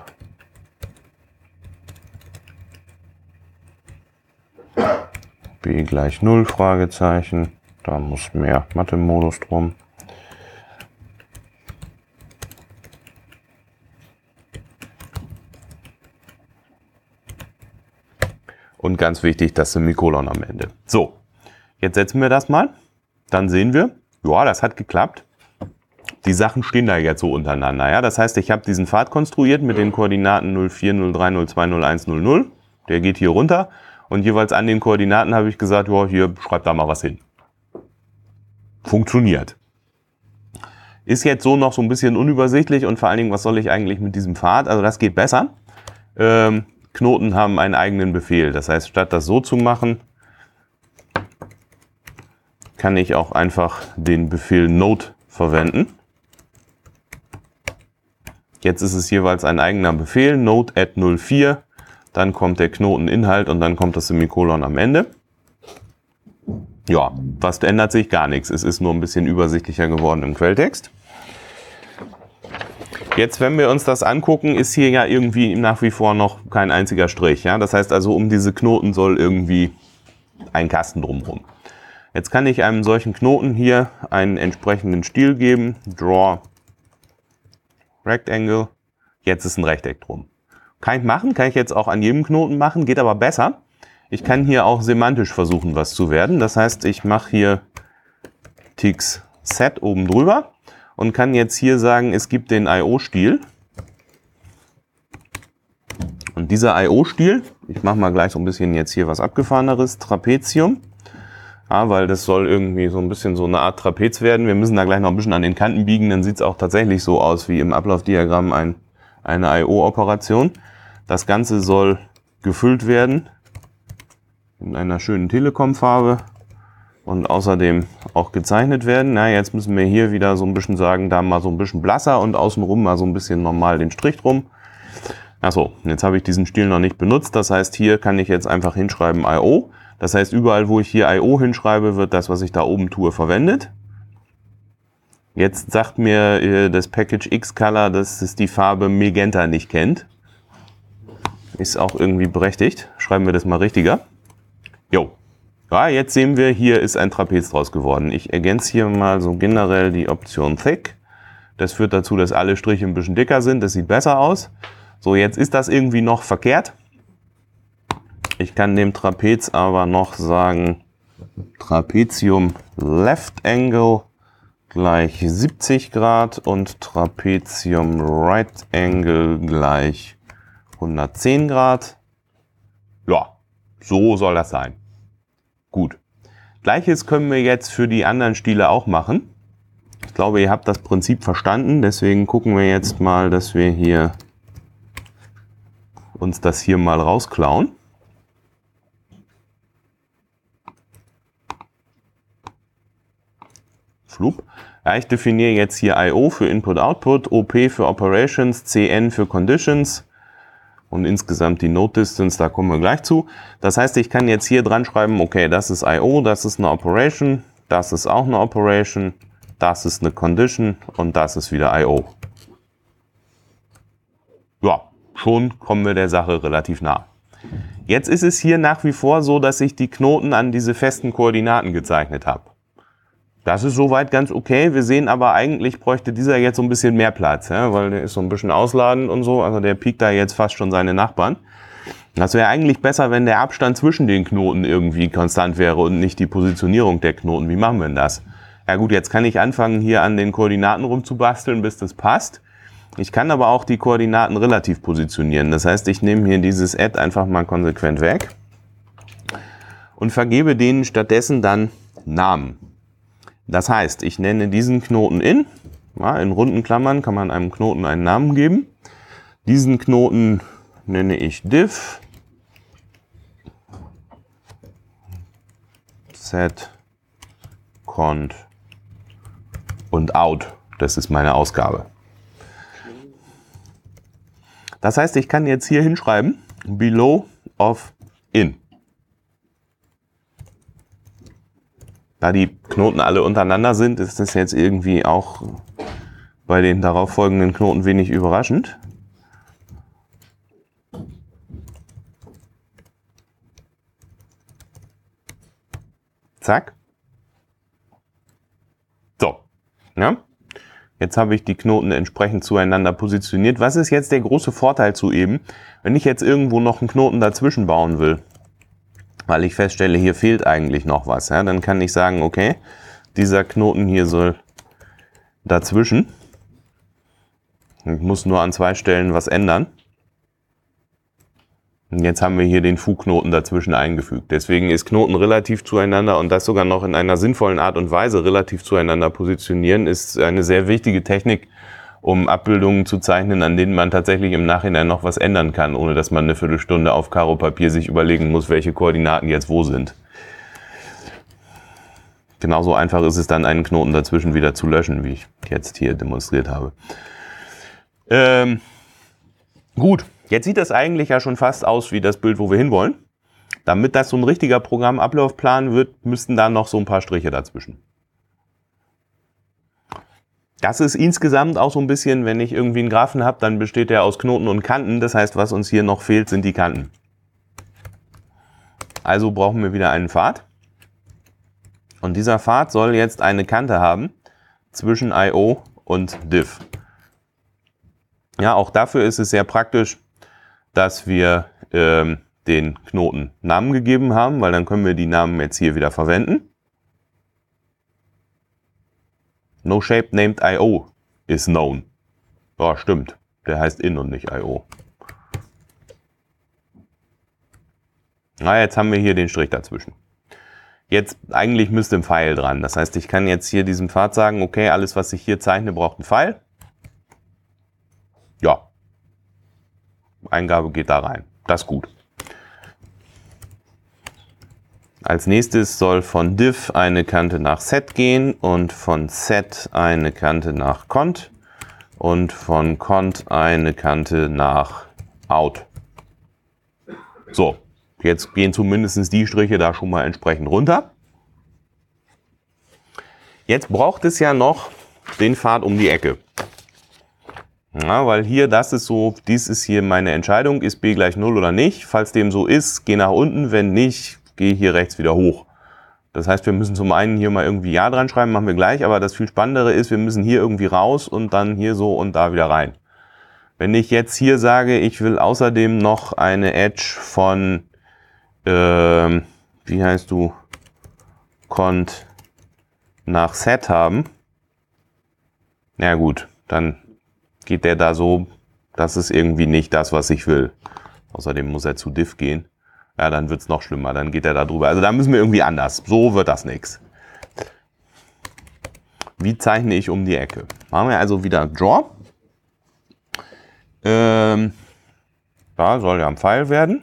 B gleich 0, Fragezeichen. Da muss mehr Mathe-Modus drum. Und ganz wichtig, das Semikolon am Ende. So, jetzt setzen wir das mal. Dann sehen wir, ja, das hat geklappt. Die Sachen stehen da jetzt so untereinander. Ja? Das heißt, ich habe diesen Pfad konstruiert mit den Koordinaten 04, 03, 02, 01, 00. Der geht hier runter. Und jeweils an den Koordinaten habe ich gesagt, ja, hier, schreibt da mal was hin. Funktioniert. Ist jetzt so noch so ein bisschen unübersichtlich und vor allen Dingen, was soll ich eigentlich mit diesem Pfad? Also das geht besser. Knoten haben einen eigenen Befehl. Das heißt, statt das so zu machen, kann ich auch einfach den Befehl node verwenden. Jetzt ist es jeweils ein eigener Befehl, node add 04. Dann kommt der Knoteninhalt und dann kommt das Semikolon am Ende. Ja, was ändert sich? Gar nichts. Es ist nur ein bisschen übersichtlicher geworden im Quelltext. Jetzt, wenn wir uns das angucken, ist hier ja irgendwie nach wie vor noch kein einziger Strich. Ja? Das heißt also, um diese Knoten soll irgendwie ein Kasten drumherum. Jetzt kann ich einem solchen Knoten hier einen entsprechenden Stil geben. Draw Rectangle. Jetzt ist ein Rechteck drum. Kann ich machen, kann ich jetzt auch an jedem Knoten machen, geht aber besser. Ich kann hier auch semantisch versuchen, was zu werden. Das heißt, ich mache hier Tix Set oben drüber und kann jetzt hier sagen, es gibt den IO-Stil. Und dieser IO-Stil, ich mache mal gleich so ein bisschen jetzt hier was Abgefahreneres, Trapezium. Ja, weil das soll irgendwie so ein bisschen so eine Art Trapez werden. Wir müssen da gleich noch ein bisschen an den Kanten biegen, dann sieht es auch tatsächlich so aus wie im Ablaufdiagramm eine IO-Operation. Das Ganze soll gefüllt werden in einer schönen Telekom-Farbe und außerdem auch gezeichnet werden. Na, jetzt müssen wir hier wieder so ein bisschen sagen, da mal so ein bisschen blasser und außenrum mal so ein bisschen normal den Strich drum. Achso, jetzt habe ich diesen Stil noch nicht benutzt. Das heißt, hier kann ich jetzt einfach hinschreiben IO. Das heißt, überall, wo ich hier IO hinschreibe, wird das, was ich da oben tue, verwendet. Jetzt sagt mir das Package Xcolor, dass es die Farbe Magenta nicht kennt. ist auch irgendwie berechtigt. Schreiben wir das mal richtiger. Jo. Ja, jetzt sehen wir, hier ist ein Trapez draus geworden. Ich ergänze hier mal so generell die Option Thick. Das führt dazu, dass alle Striche ein bisschen dicker sind. Das sieht besser aus. So, jetzt ist das irgendwie noch verkehrt. Ich kann dem Trapez aber noch sagen, Trapezium Left Angle gleich 70 Grad und Trapezium Right Angle gleich 110 Grad. Ja, so soll das sein. Gut. Gleiches können wir jetzt für die anderen Stile auch machen. Ich glaube, ihr habt das Prinzip verstanden. Deswegen gucken wir jetzt mal, dass wir hier uns das hier mal rausklauen. Flup. Ja, ich definiere jetzt hier I/O für Input-Output, OP für Operations, CN für Conditions und insgesamt die Node Distance, da kommen wir gleich zu. Das heißt, ich kann jetzt hier dran schreiben, okay, das ist I/O, das ist eine Operation, das ist auch eine Operation, das ist eine Condition und das ist wieder I/O. Ja, schon kommen wir der Sache relativ nah. Jetzt ist es hier nach wie vor so, dass ich die Knoten an diese festen Koordinaten gezeichnet habe. Das ist soweit ganz okay. Wir sehen aber eigentlich bräuchte dieser jetzt so ein bisschen mehr Platz, ja, weil der ist so ein bisschen ausladend und so. Also der piekt da jetzt fast schon seine Nachbarn. Das wäre eigentlich besser, wenn der Abstand zwischen den Knoten irgendwie konstant wäre und nicht die Positionierung der Knoten. Wie machen wir denn das? Ja gut, jetzt kann ich anfangen, hier an den Koordinaten rumzubasteln, bis das passt. Ich kann aber auch die Koordinaten relativ positionieren. Das heißt, ich nehme hier dieses Add einfach mal konsequent weg und vergebe denen stattdessen dann Namen. Das heißt, ich nenne diesen Knoten in runden Klammern kann man einem Knoten einen Namen geben. Diesen Knoten nenne ich diff set cont und out. Das ist meine Ausgabe. Das heißt, ich kann jetzt hier hinschreiben below of in. Da die Knoten alle untereinander sind, ist das jetzt irgendwie auch bei den darauffolgenden Knoten wenig überraschend. Zack. So. Ja. Jetzt habe ich die Knoten entsprechend zueinander positioniert. Was ist jetzt der große Vorteil zu eben, wenn ich jetzt irgendwo noch einen Knoten dazwischen bauen will? Weil ich feststelle, hier fehlt eigentlich noch was. Ja, dann kann ich sagen, okay, dieser Knoten hier soll dazwischen. Ich muss nur an 2 Stellen was ändern. Und jetzt haben wir hier den Fu-Knoten dazwischen eingefügt. Deswegen ist Knoten relativ zueinander und das sogar noch in einer sinnvollen Art und Weise relativ zueinander positionieren, ist eine sehr wichtige Technik, um Abbildungen zu zeichnen, an denen man tatsächlich im Nachhinein noch was ändern kann, ohne dass man eine Viertelstunde auf Karo-Papier sich überlegen muss, welche Koordinaten jetzt wo sind. Genauso einfach ist es dann, einen Knoten dazwischen wieder zu löschen, wie ich jetzt hier demonstriert habe. Gut, jetzt sieht das eigentlich ja schon fast aus wie das Bild, wo wir hinwollen. Damit das so ein richtiger Programmablaufplan wird, müssten da noch so ein paar Striche dazwischen. Das ist insgesamt auch so ein bisschen, wenn ich irgendwie einen Graphen habe, dann besteht der aus Knoten und Kanten. Das heißt, was uns hier noch fehlt, sind die Kanten. Also brauchen wir wieder einen Pfad. Und dieser Pfad soll jetzt eine Kante haben zwischen I/O und diff. Ja, auch dafür ist es sehr praktisch, dass wir den Knoten Namen gegeben haben, weil dann können wir die Namen jetzt hier wieder verwenden. No shape named I/O is known. Ja, stimmt. Der heißt in und nicht I/O. Na, jetzt haben wir hier den Strich dazwischen. Jetzt eigentlich müsste ein Pfeil dran. Das heißt, ich kann jetzt hier diesem Pfad sagen, okay, alles, was ich hier zeichne, braucht einen Pfeil. Ja. Eingabe geht da rein. Das ist gut. Als nächstes soll von diff eine Kante nach set gehen und von set eine Kante nach cont und von cont eine Kante nach out. So, jetzt gehen zumindest die Striche da schon mal entsprechend runter. Jetzt braucht es ja noch den Pfad um die Ecke. Ja, weil hier, das ist so, dies ist hier meine Entscheidung, ist b gleich 0 oder nicht. Falls dem so ist, geh nach unten, wenn nicht, geh hier rechts wieder hoch. Das heißt, wir müssen zum einen hier mal irgendwie ja dran schreiben, machen wir gleich, aber das viel Spannendere ist, wir müssen hier irgendwie raus und dann hier so und da wieder rein. Wenn ich jetzt hier sage, ich will außerdem noch eine Edge von, wie heißt du, Cont nach Set haben, na gut, dann geht der da so, das ist irgendwie nicht das, was ich will. Außerdem muss er zu diff gehen. Ja, dann wird es noch schlimmer, dann geht er da drüber. Also da müssen wir irgendwie anders. So wird das nichts. Wie zeichne ich um die Ecke? Machen wir also wieder Draw. Da soll ja ein Pfeil werden.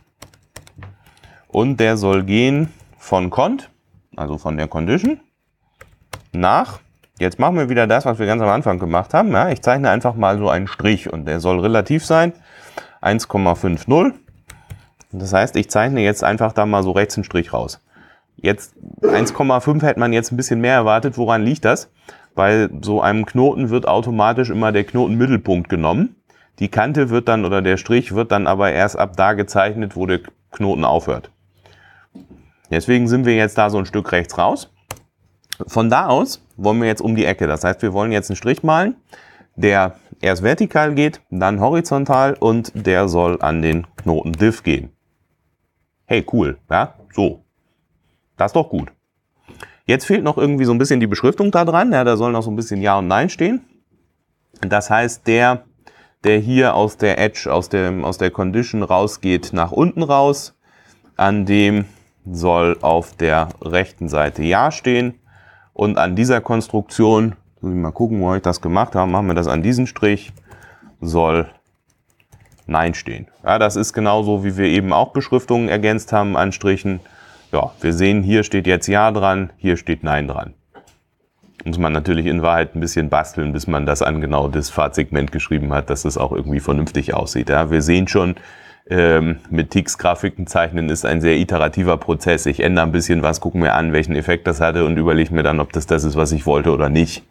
Und der soll gehen von Cont, also von der Condition, nach. Jetzt machen wir wieder das, was wir ganz am Anfang gemacht haben. Ja, ich zeichne einfach mal so einen Strich und der soll relativ sein. 1,50. Das heißt, ich zeichne jetzt einfach da mal so rechts einen Strich raus. Jetzt 1,5 hätte man jetzt ein bisschen mehr erwartet. Woran liegt das? Bei so einem Knoten wird automatisch immer der Knotenmittelpunkt genommen. Die Kante wird dann, oder der Strich wird dann aber erst ab da gezeichnet, wo der Knoten aufhört. Deswegen sind wir jetzt da so ein Stück rechts raus. Von da aus wollen wir jetzt um die Ecke. Das heißt, wir wollen jetzt einen Strich malen, der erst vertikal geht, dann horizontal und der soll an den Knoten Diff gehen. Hey, cool, ja, so. Das ist doch gut. Jetzt fehlt noch irgendwie so ein bisschen die Beschriftung da dran. Ja, da soll noch so ein bisschen Ja und Nein stehen. Das heißt, der hier aus der Edge, aus der Condition rausgeht, nach unten raus, an dem soll auf der rechten Seite Ja stehen. Und an dieser Konstruktion, muss ich mal gucken, wo ich das gemacht habe, machen wir das an diesen Strich, soll Nein stehen. Ja, das ist genauso, wie wir eben auch Beschriftungen ergänzt haben an Strichen. Ja, wir sehen, hier steht jetzt Ja dran, hier steht Nein dran. Muss man natürlich in Wahrheit ein bisschen basteln, bis man das an genau das Fahrtsegment geschrieben hat, dass es auch irgendwie vernünftig aussieht. Ja, wir sehen schon, mit TIX-Grafiken zeichnen ist ein sehr iterativer Prozess. Ich ändere ein bisschen was, gucke mir an, welchen Effekt das hatte und überlege mir dann, ob das ist, was ich wollte oder nicht.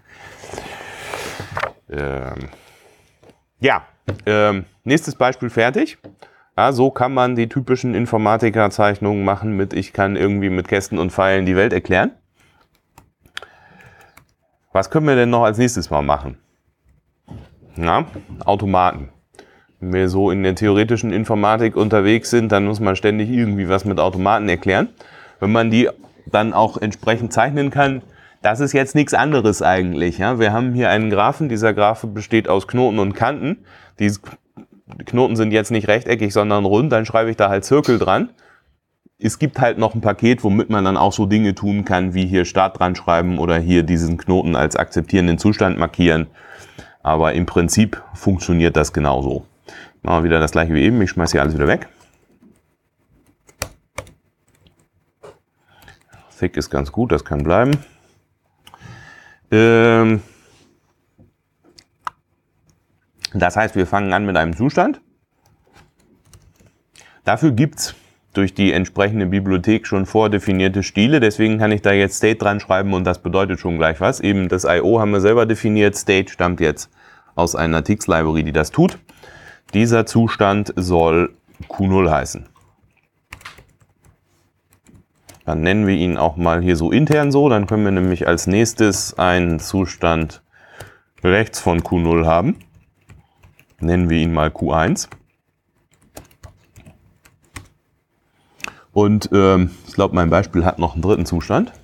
Nächstes Beispiel fertig. Ja, so kann man die typischen Informatikerzeichnungen machen mit, ich kann irgendwie mit Kästen und Pfeilen die Welt erklären. Was können wir denn noch als nächstes mal machen? Na, Automaten. Wenn wir so in der theoretischen Informatik unterwegs sind, dann muss man ständig irgendwie was mit Automaten erklären. Wenn man die dann auch entsprechend zeichnen kann, das ist jetzt nichts anderes eigentlich. Ja? Wir haben hier einen Graphen, dieser Graphen besteht aus Knoten und Kanten. Die Knoten sind jetzt nicht rechteckig, sondern rund, dann schreibe ich da halt Zirkel dran. Es gibt halt noch ein Paket, womit man dann auch so Dinge tun kann, wie hier Start dran schreiben oder hier diesen Knoten als akzeptierenden Zustand markieren. Aber im Prinzip funktioniert das genauso. Machen wir wieder das gleiche wie eben, ich schmeiße hier alles wieder weg. Thick ist ganz gut, das kann bleiben. Das heißt, wir fangen an mit einem Zustand. Dafür gibt es durch die entsprechende Bibliothek schon vordefinierte Stile, deswegen kann ich da jetzt State dran schreiben und das bedeutet schon gleich was. Eben das I.O. haben wir selber definiert, State stammt jetzt aus einer TIX-Library, die das tut. Dieser Zustand soll Q0 heißen. Dann nennen wir ihn auch mal hier so intern so, dann können wir nämlich als nächstes einen Zustand rechts von Q0 haben. Nennen wir ihn mal Q1. Und ich glaube, mein Beispiel hat noch einen dritten Zustand.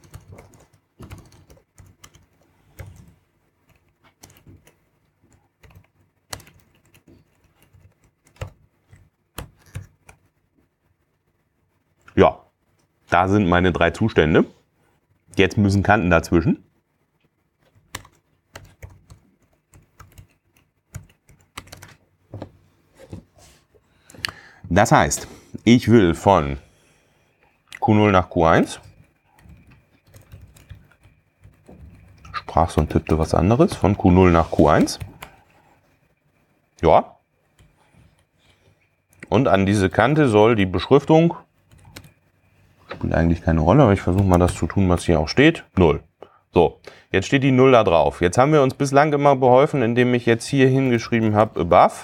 Ja, da sind meine 3 Zustände. Jetzt müssen Kanten dazwischen. Das heißt, ich will von Q0 nach Q1. Sprach so und tippte was anderes. Von Q0 nach Q1. Ja. Und an diese Kante soll die Beschriftung, spielt eigentlich keine Rolle, aber ich versuche mal das zu tun, was hier auch steht, 0. So, jetzt steht die 0 da drauf. Jetzt haben wir uns bislang immer beholfen, indem ich jetzt hier hingeschrieben habe, above.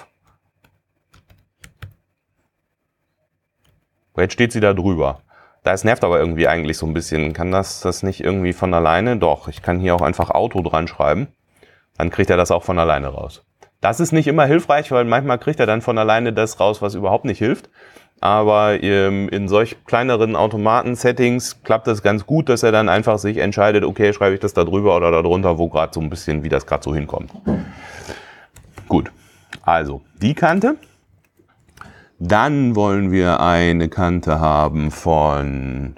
Jetzt steht sie da drüber. Das nervt aber irgendwie eigentlich so ein bisschen. Kann das nicht irgendwie von alleine? Doch, ich kann hier auch einfach Auto dran schreiben. Dann kriegt er das auch von alleine raus. Das ist nicht immer hilfreich, weil manchmal kriegt er dann von alleine das raus, was überhaupt nicht hilft. Aber in solch kleineren Automaten-Settings klappt das ganz gut, dass er dann einfach sich entscheidet, okay, schreibe ich das da drüber oder da drunter, wo gerade so ein bisschen, wie das gerade so hinkommt. Gut, also die Kante. Dann wollen wir eine Kante haben von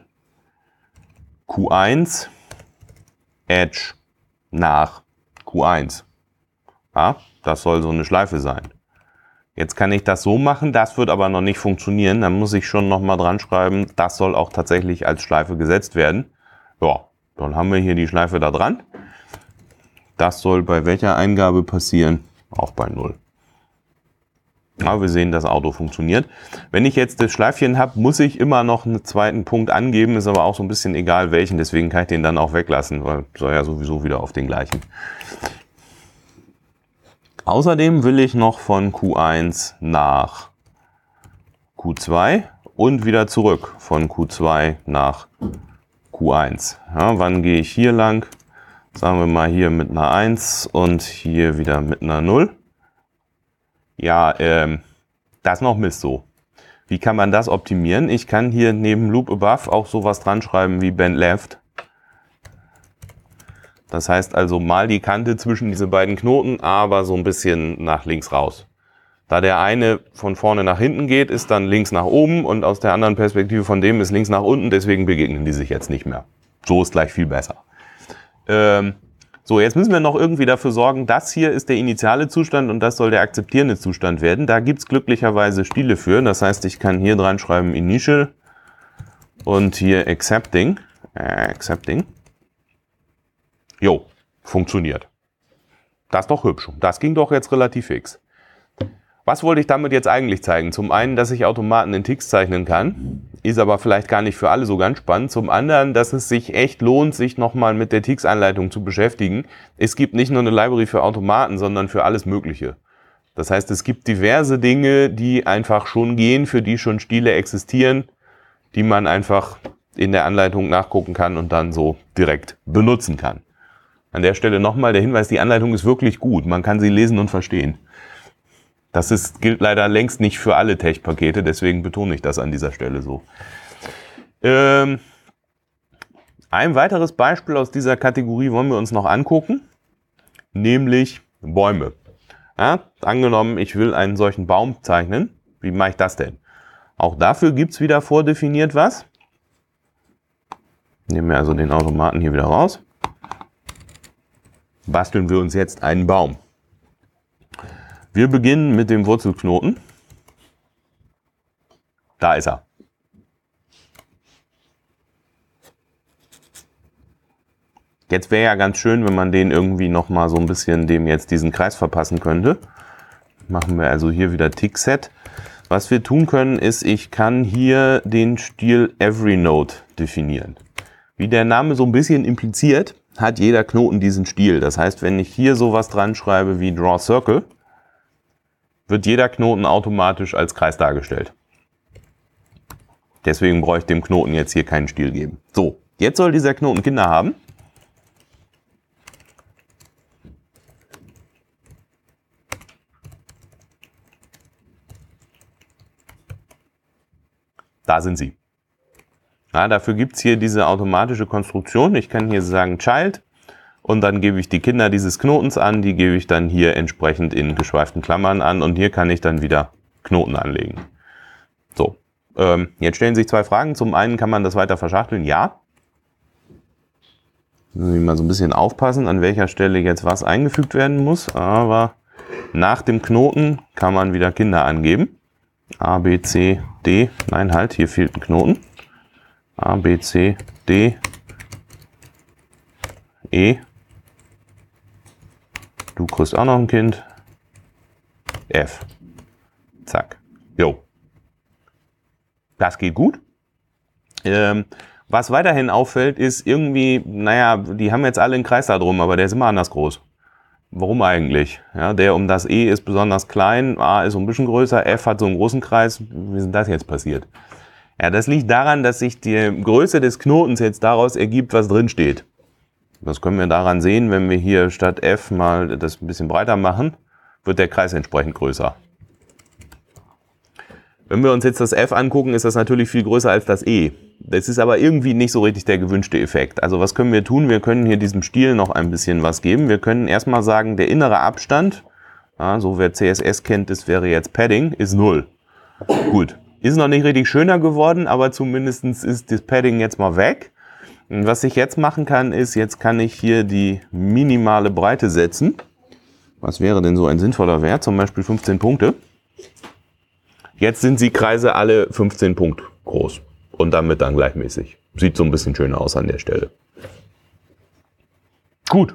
Q1, Edge nach Q1. Ja, das soll so eine Schleife sein. Jetzt kann ich das so machen, das wird aber noch nicht funktionieren. Dann muss ich schon nochmal dran schreiben, das soll auch tatsächlich als Schleife gesetzt werden. Ja, dann haben wir hier die Schleife da dran. Das soll bei welcher Eingabe passieren? Auch bei 0. Aber wir sehen, das Auto funktioniert. Wenn ich jetzt das Schleifchen habe, muss ich immer noch einen zweiten Punkt angeben. Ist aber auch so ein bisschen egal welchen, deswegen kann ich den dann auch weglassen, weil soll ja sowieso wieder auf den gleichen. Außerdem will ich noch von Q1 nach Q2 und wieder zurück von Q2 nach Q1. Ja, wann gehe ich hier lang? Sagen wir mal hier mit einer 1 und hier wieder mit einer 0. Ja, das ist noch Mist so. Wie kann man das optimieren? Ich kann hier neben Loop Above auch sowas dran schreiben wie Bend Left. Das heißt also mal die Kante zwischen diese beiden Knoten, aber so ein bisschen nach links raus. Da der eine von vorne nach hinten geht, ist dann links nach oben und aus der anderen Perspektive von dem ist links nach unten, deswegen begegnen die sich jetzt nicht mehr. So ist gleich viel besser. So, jetzt müssen wir noch irgendwie dafür sorgen, das hier ist der initiale Zustand und das soll der akzeptierende Zustand werden. Da gibt's glücklicherweise Stile für. Das heißt, ich kann hier dran schreiben Initial und hier Accepting. Jo, funktioniert. Das ist doch hübsch. Das ging doch jetzt relativ fix. Was wollte ich damit jetzt eigentlich zeigen? Zum einen, dass ich Automaten in Tix zeichnen kann, ist aber vielleicht gar nicht für alle so ganz spannend. Zum anderen, dass es sich echt lohnt, sich nochmal mit der Tix-Anleitung zu beschäftigen. Es gibt nicht nur eine Library für Automaten, sondern für alles Mögliche. Das heißt, es gibt diverse Dinge, die einfach schon gehen, für die schon Stile existieren, die man einfach in der Anleitung nachgucken kann und dann so direkt benutzen kann. An der Stelle nochmal der Hinweis, die Anleitung ist wirklich gut. Man kann sie lesen und verstehen. Das gilt leider längst nicht für alle Tech-Pakete, deswegen betone ich das an dieser Stelle so. Ein weiteres Beispiel aus dieser Kategorie wollen wir uns noch angucken, nämlich Bäume. Ja, angenommen, ich will einen solchen Baum zeichnen. Wie mache ich das denn? Auch dafür gibt es wieder vordefiniert was. Nehmen wir also den Automaten hier wieder raus. Basteln wir uns jetzt einen Baum. Wir beginnen mit dem Wurzelknoten. Da ist er. Jetzt wäre ja ganz schön, wenn man den irgendwie nochmal so ein bisschen dem jetzt diesen Kreis verpassen könnte. Machen wir also hier wieder Tickset. Was wir tun können, ist, ich kann hier den Stil EveryNode definieren. Wie der Name so ein bisschen impliziert, hat jeder Knoten diesen Stil. Das heißt, wenn ich hier sowas dran schreibe wie Draw Circle, wird jeder Knoten automatisch als Kreis dargestellt. Deswegen brauche ich dem Knoten jetzt hier keinen Stil geben. So, jetzt soll dieser Knoten Kinder haben. Da sind sie. Ja, dafür gibt es hier diese automatische Konstruktion. Ich kann hier sagen Child und dann gebe ich die Kinder dieses Knotens an. Die gebe ich dann hier entsprechend in geschweiften Klammern an und hier kann ich dann wieder Knoten anlegen. So, jetzt stellen sich zwei Fragen. Zum einen, kann man das weiter verschachteln? Ja. Müssen wir mal so ein bisschen aufpassen, an welcher Stelle jetzt was eingefügt werden muss. Aber nach dem Knoten kann man wieder Kinder angeben. A, B, C, D. Nein, halt, hier fehlt ein Knoten. A, B, C, D, E. Du kriegst auch noch ein Kind. F. Zack. Jo. Das geht gut. Was weiterhin auffällt, ist irgendwie, naja, die haben jetzt alle einen Kreis da drum, aber der ist immer anders groß. Warum eigentlich? Ja, der um das E ist besonders klein, A ist so ein bisschen größer, F hat so einen großen Kreis. Wie ist denn das jetzt passiert? Ja, das liegt daran, dass sich die Größe des Knotens jetzt daraus ergibt, was drin steht. Das können wir daran sehen, wenn wir hier statt F mal das ein bisschen breiter machen, wird der Kreis entsprechend größer. Wenn wir uns jetzt das F angucken, ist das natürlich viel größer als das E. Das ist aber irgendwie nicht so richtig der gewünschte Effekt. Also was können wir tun? Wir können hier diesem Stiel noch ein bisschen was geben. Wir können erstmal sagen, der innere Abstand, ja, so wer CSS kennt, das wäre jetzt Padding, ist 0. Gut, ist noch nicht richtig schöner geworden, aber zumindest ist das Padding jetzt mal weg. Und was ich jetzt machen kann, ist, jetzt kann ich hier die minimale Breite setzen. Was wäre denn so ein sinnvoller Wert? Zum Beispiel 15 Punkte. Jetzt sind die Kreise alle 15 Punkt groß und damit dann gleichmäßig. Sieht so ein bisschen schöner aus an der Stelle. Gut.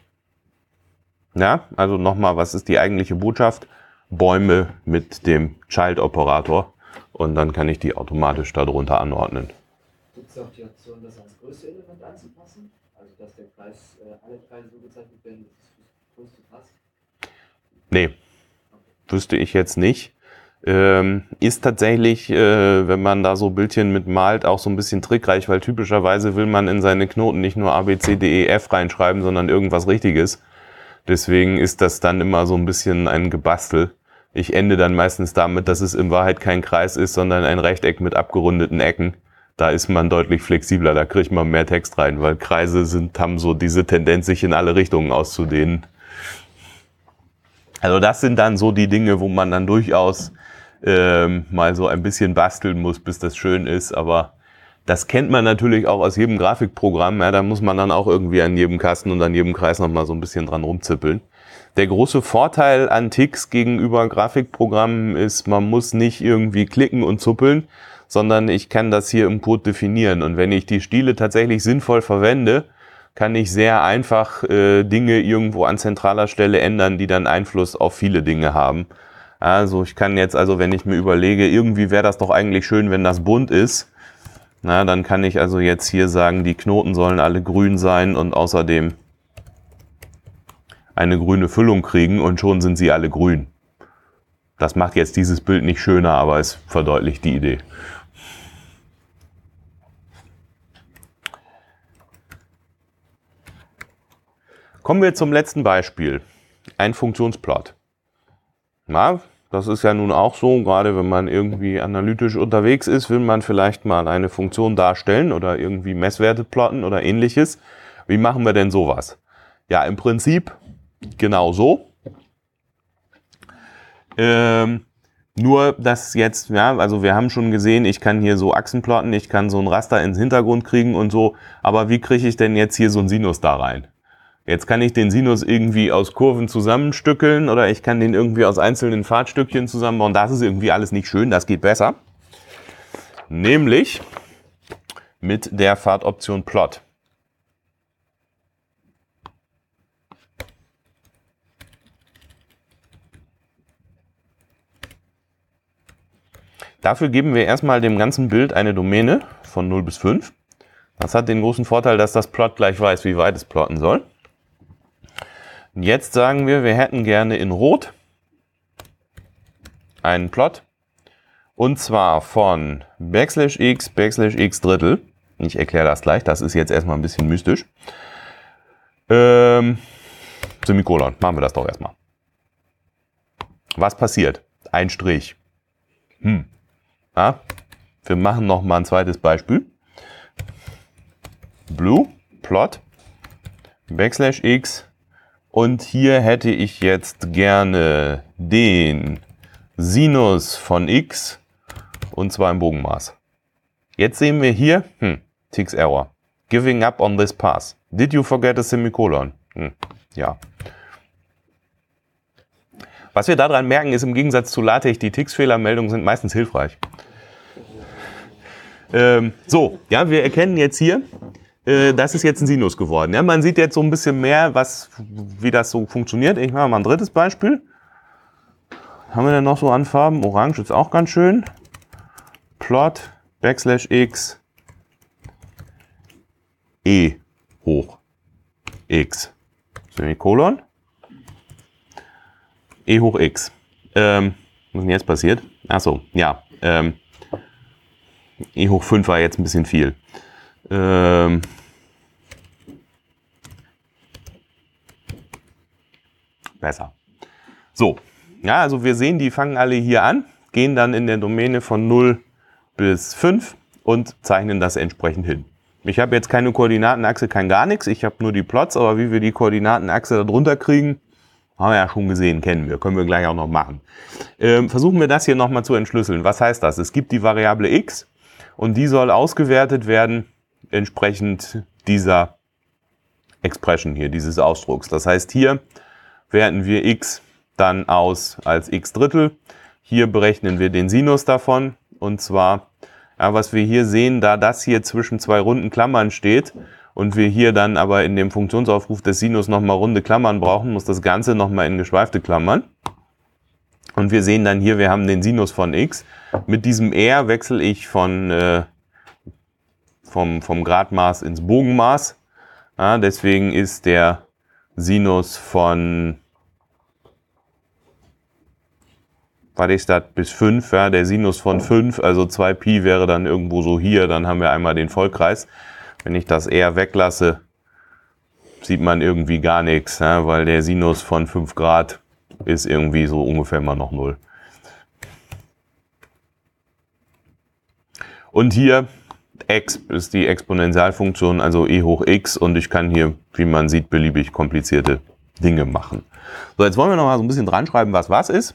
Ja, also nochmal, was ist die eigentliche Botschaft? Bäume mit dem Child-Operator und dann kann ich die automatisch darunter anordnen. Gibt es auch die Option, das als größte Element anzupassen? Also dass der Kreis, alle Kreise so bezeichnet werden, dass es das größte passt? Nee, wüsste ich jetzt nicht. Ist tatsächlich, wenn man da so Bildchen mit malt, auch so ein bisschen trickreich, weil typischerweise will man in seine Knoten nicht nur A, B, C, D, E, F reinschreiben, sondern irgendwas Richtiges. Deswegen ist das dann immer so ein bisschen ein Gebastel. Ich ende dann meistens damit, dass es in Wahrheit kein Kreis ist, sondern ein Rechteck mit abgerundeten Ecken. Da ist man deutlich flexibler, da kriegt man mehr Text rein, weil Kreise haben so diese Tendenz, sich in alle Richtungen auszudehnen. Also das sind dann so die Dinge, wo man dann durchaus mal so ein bisschen basteln muss, bis das schön ist, aber das kennt man natürlich auch aus jedem Grafikprogramm, ja, da muss man dann auch irgendwie an jedem Kasten und an jedem Kreis nochmal so ein bisschen dran rumzippeln. Der große Vorteil an Tix gegenüber Grafikprogrammen ist, man muss nicht irgendwie klicken und zuppeln, sondern ich kann das hier im Code definieren und wenn ich die Stile tatsächlich sinnvoll verwende, kann ich sehr einfach Dinge irgendwo an zentraler Stelle ändern, die dann Einfluss auf viele Dinge haben. Also ich kann jetzt, also wenn ich mir überlege, irgendwie wäre das doch eigentlich schön, wenn das bunt ist, na, dann kann ich also jetzt hier sagen, die Knoten sollen alle grün sein und außerdem eine grüne Füllung kriegen und schon sind sie alle grün. Das macht jetzt dieses Bild nicht schöner, aber es verdeutlicht die Idee. Kommen wir zum letzten Beispiel. Ein Funktionsplot. Na, das ist ja nun auch so, gerade wenn man irgendwie analytisch unterwegs ist, will man vielleicht mal eine Funktion darstellen oder irgendwie Messwerte plotten oder ähnliches. Wie machen wir denn sowas? Ja, im Prinzip genau so. Nur, dass jetzt, ja, also wir haben schon gesehen, ich kann hier so Achsen plotten, ich kann so ein Raster ins Hintergrund kriegen und so, aber wie kriege ich denn jetzt hier so einen Sinus da rein? Jetzt kann ich den Sinus irgendwie aus Kurven zusammenstückeln oder ich kann den irgendwie aus einzelnen Pfadstückchen zusammenbauen. Das ist irgendwie alles nicht schön, das geht besser. Nämlich mit der Pfadoption Plot. Dafür geben wir erstmal dem ganzen Bild eine Domäne von 0 bis 5. Das hat den großen Vorteil, dass das Plot gleich weiß, wie weit es plotten soll. Und jetzt sagen wir, wir hätten gerne in Rot einen Plot. Und zwar von \x Drittel. Ich erkläre das gleich, das ist jetzt erstmal ein bisschen mystisch. Semikolon, machen wir das doch erstmal. Was passiert? Ein Strich. Ja, wir machen noch mal ein zweites Beispiel. Blue, Plot, \x. Und hier hätte ich jetzt gerne den Sinus von x und zwar im Bogenmaß. Jetzt sehen wir hier, Tix Error. Giving up on this pass. Did you forget a semicolon? Ja. Was wir daran merken, ist im Gegensatz zu LaTeX, die Tix-Fehlermeldungen sind meistens hilfreich. So, ja, wir erkennen jetzt hier, das ist jetzt ein Sinus geworden. Ja, man sieht jetzt so ein bisschen mehr, wie das so funktioniert. Ich mache mal ein drittes Beispiel. Was haben wir denn noch so an Farben? Orange ist auch ganz schön. Plot, \x, e hoch x Semikolon e hoch x. Was ist denn jetzt passiert? Achso, ja. E hoch 5 war jetzt ein bisschen viel. Besser. So, ja, also wir sehen, die fangen alle hier an, gehen dann in der Domäne von 0 bis 5 und zeichnen das entsprechend hin. Ich habe jetzt keine Koordinatenachse, kein gar nichts. Ich habe nur die Plots, aber wie wir die Koordinatenachse da drunter kriegen, haben wir ja schon gesehen, kennen wir, können wir gleich auch noch machen. Versuchen wir das hier nochmal zu entschlüsseln. Was heißt das? Es gibt die Variable x und die soll ausgewertet werden entsprechend dieser Expression hier, dieses Ausdrucks. Das heißt, hier werten wir x dann aus als x Drittel. Hier berechnen wir den Sinus davon. Und zwar, ja, was wir hier sehen, da das hier zwischen zwei runden Klammern steht und wir hier dann aber in dem Funktionsaufruf des Sinus nochmal runde Klammern brauchen, muss das Ganze nochmal in geschweifte Klammern. Und wir sehen dann hier, wir haben den Sinus von x. Mit diesem R wechsle ich vom Gradmaß ins Bogenmaß. Ja, deswegen ist der Sinus von, was ist das, bis 5, ja, der Sinus von 5, also 2Pi wäre dann irgendwo so hier, dann haben wir einmal den Vollkreis. Wenn ich das R weglasse, sieht man irgendwie gar nichts, ja, weil der Sinus von 5 Grad ist irgendwie so ungefähr mal noch 0. Und hier x ist die Exponentialfunktion, also e hoch x, und ich kann hier, wie man sieht, beliebig komplizierte Dinge machen. So, jetzt wollen wir noch mal so ein bisschen dran schreiben, was ist.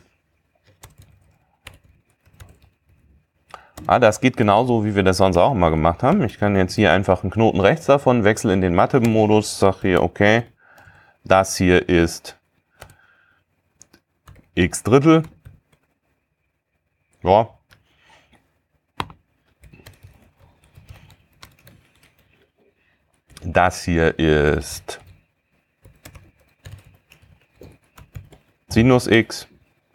Das geht genauso, wie wir das sonst auch immer gemacht haben. Ich kann jetzt hier einfach einen Knoten rechts davon, wechsle in den Mathe-Modus, sage hier, okay, das hier ist x Drittel. Ja. Das hier ist Sinus x.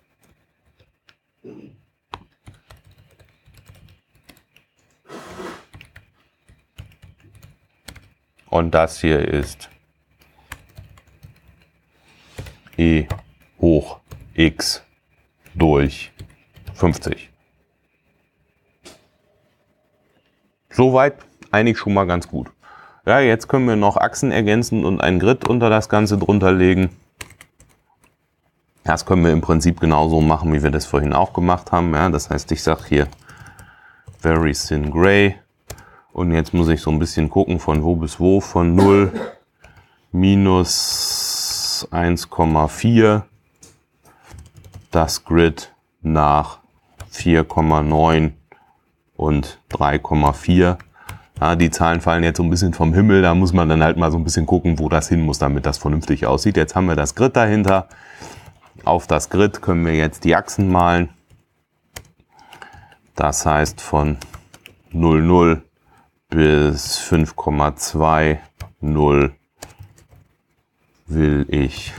Und das hier ist e hoch x durch 50. Soweit eigentlich schon mal ganz gut. Ja, jetzt können wir noch Achsen ergänzen und ein Grid unter das Ganze drunter legen. Das können wir im Prinzip genauso machen, wie wir das vorhin auch gemacht haben. Ja, das heißt, ich sage hier very thin gray. Und jetzt muss ich so ein bisschen gucken, von wo bis wo, von 0 minus 1,4 das Grid nach 4,9 und 3,4. Ja, die Zahlen fallen jetzt so ein bisschen vom Himmel, da muss man dann halt mal so ein bisschen gucken, wo das hin muss, damit das vernünftig aussieht. Jetzt haben wir das Grid dahinter. Auf das Grid können wir jetzt die Achsen malen. Das heißt, von 0,0 bis 5,20 will ich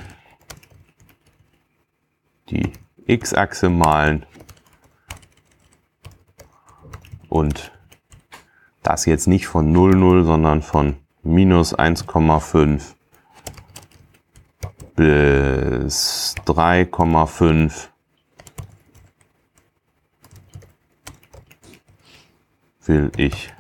die x-Achse malen und das jetzt nicht von 0,0, sondern von minus 1,5 bis 3,5 will ich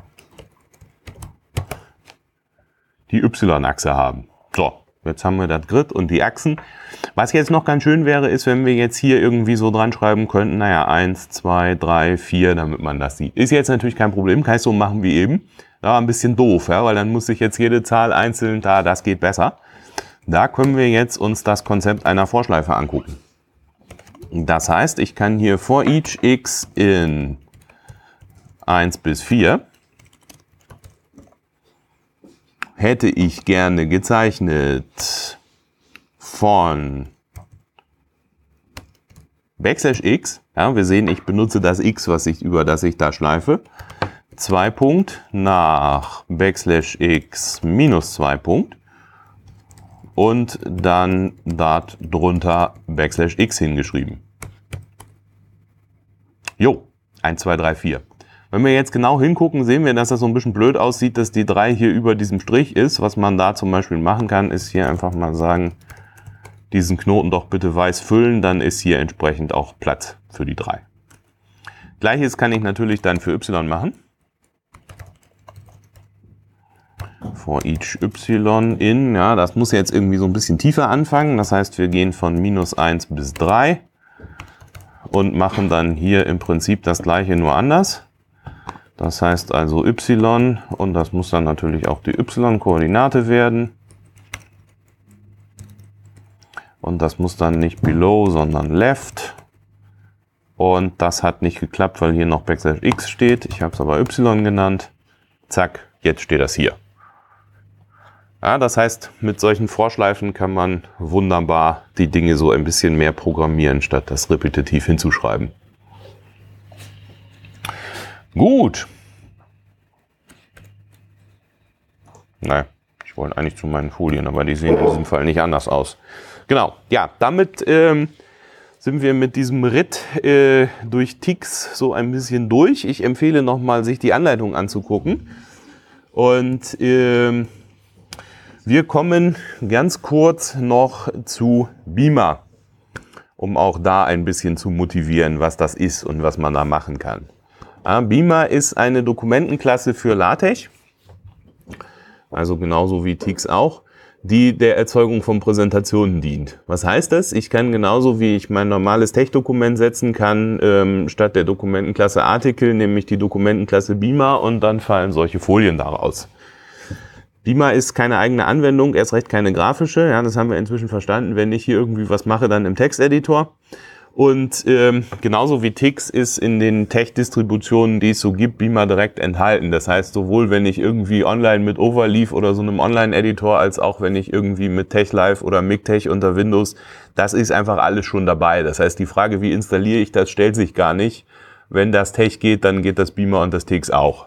die y-Achse haben. So, jetzt haben wir das Grid und die Achsen. Was jetzt noch ganz schön wäre, ist, wenn wir jetzt hier irgendwie so dran schreiben könnten, naja, 1, 2, 3, 4, damit man das sieht. Ist jetzt natürlich kein Problem, kann ich so machen wie eben. Da war ein bisschen doof, ja, weil dann muss ich jetzt jede Zahl einzeln, das geht besser. Da können wir jetzt uns das Konzept einer Vorschleife angucken. Das heißt, ich kann hier for each x in 1 bis 4 hätte ich gerne gezeichnet von Backslash x. Ja, wir sehen, ich benutze das x, über das ich da schleife. 2 Punkt nach Backslash x minus 2 Punkt. Und dann dort drunter Backslash x hingeschrieben. Jo, 1, 2, 3, 4. Wenn wir jetzt genau hingucken, sehen wir, dass das so ein bisschen blöd aussieht, dass die 3 hier über diesem Strich ist. Was man da zum Beispiel machen kann, ist hier einfach mal sagen, diesen Knoten doch bitte weiß füllen, dann ist hier entsprechend auch Platz für die 3. Gleiches kann ich natürlich dann für y machen. For each y in, ja, das muss jetzt irgendwie so ein bisschen tiefer anfangen. Das heißt, wir gehen von -1 bis 3 und machen dann hier im Prinzip das gleiche, nur anders. Das heißt also y und das muss dann natürlich auch die y-Koordinate werden. Und das muss dann nicht below, sondern left. Und das hat nicht geklappt, weil hier noch \x steht. Ich habe es aber y genannt. Zack, jetzt steht das hier. Ja, das heißt, mit solchen Vorschleifen kann man wunderbar die Dinge so ein bisschen mehr programmieren, statt das repetitiv hinzuschreiben. Gut. Nein, ich wollte eigentlich zu meinen Folien, aber die sehen in diesem Fall nicht anders aus. Genau, ja, damit sind wir mit diesem Ritt durch TICS so ein bisschen durch. Ich empfehle nochmal, sich die Anleitung anzugucken. Und wir kommen ganz kurz noch zu Beamer, um auch da ein bisschen zu motivieren, was das ist und was man da machen kann. Ja, Beamer ist eine Dokumentenklasse für LaTeX, also genauso wie TICS auch, die der Erzeugung von Präsentationen dient. Was heißt das? Ich kann genauso wie ich mein normales Tech-Dokument setzen kann, statt der Dokumentenklasse Artikel, nämlich die Dokumentenklasse Beamer und dann fallen solche Folien daraus. Beamer ist keine eigene Anwendung, erst recht keine grafische. Ja, das haben wir inzwischen verstanden. Wenn ich hier irgendwie was mache, dann im Texteditor. Und genauso wie TICS ist in den Tech-Distributionen, die es so gibt, Beamer direkt enthalten. Das heißt, sowohl wenn ich irgendwie online mit Overleaf oder so einem Online-Editor, als auch wenn ich irgendwie mit TechLive oder MikTech unter Windows, das ist einfach alles schon dabei. Das heißt, die Frage, wie installiere ich das, stellt sich gar nicht. Wenn das Tech geht, dann geht das Beamer und das TICS auch.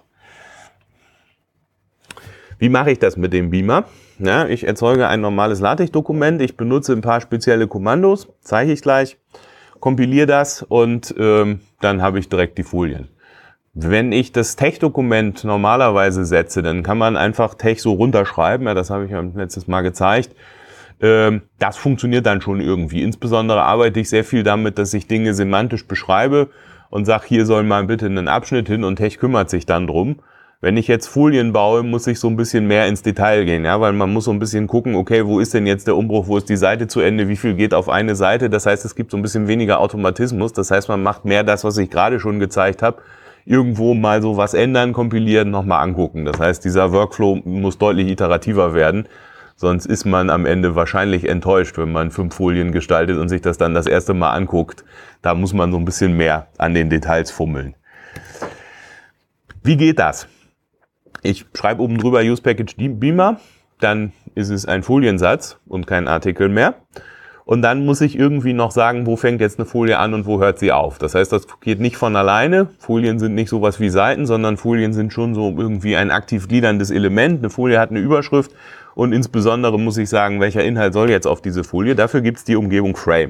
Wie mache ich das mit dem Beamer? Ja, ich erzeuge ein normales LaTeX-Dokument, ich benutze ein paar spezielle Kommandos, zeige ich gleich, kompiliere das und dann habe ich direkt die Folien. Wenn ich das Tech-Dokument normalerweise setze, dann kann man einfach Tech so runterschreiben, ja, das habe ich ja letztes Mal gezeigt. Das funktioniert dann schon irgendwie. Insbesondere arbeite ich sehr viel damit, dass ich Dinge semantisch beschreibe und sage, hier soll mal bitte ein Abschnitt hin und Tech kümmert sich dann drum. Wenn ich jetzt Folien baue, muss ich so ein bisschen mehr ins Detail gehen, ja, weil man muss so ein bisschen gucken, okay, wo ist denn jetzt der Umbruch, wo ist die Seite zu Ende, wie viel geht auf eine Seite, das heißt, es gibt so ein bisschen weniger Automatismus, das heißt, man macht mehr das, was ich gerade schon gezeigt habe, irgendwo mal so was ändern, kompilieren, nochmal angucken. Das heißt, dieser Workflow muss deutlich iterativer werden, sonst ist man am Ende wahrscheinlich enttäuscht, wenn man 5 Folien gestaltet und sich das dann das erste Mal anguckt. Da muss man so ein bisschen mehr an den Details fummeln. Wie geht das? Ich schreibe oben drüber Use Package Beamer, dann ist es ein Foliensatz und kein Artikel mehr. Und dann muss ich irgendwie noch sagen, wo fängt jetzt eine Folie an und wo hört sie auf. Das heißt, das geht nicht von alleine. Folien sind nicht sowas wie Seiten, sondern Folien sind schon so irgendwie ein aktiv gliederndes Element. Eine Folie hat eine Überschrift und insbesondere muss ich sagen, welcher Inhalt soll jetzt auf diese Folie. Dafür gibt es die Umgebung Frame.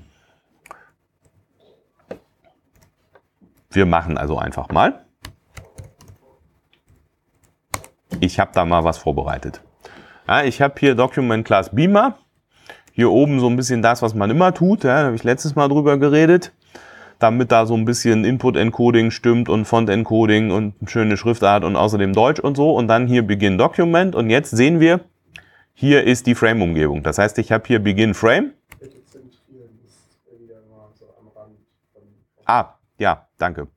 Wir machen also einfach mal. Ich habe da mal was vorbereitet. Ja, ich habe hier Document Class Beamer. Hier oben so ein bisschen das, was man immer tut. Ja, da habe ich letztes Mal drüber geredet. Damit da so ein bisschen Input-Encoding stimmt und Font-Encoding und eine schöne Schriftart und außerdem Deutsch und so. Und dann hier Begin Document. Und jetzt sehen wir, hier ist die Frame-Umgebung. Das heißt, ich habe hier Begin Frame. Ah, ja, danke.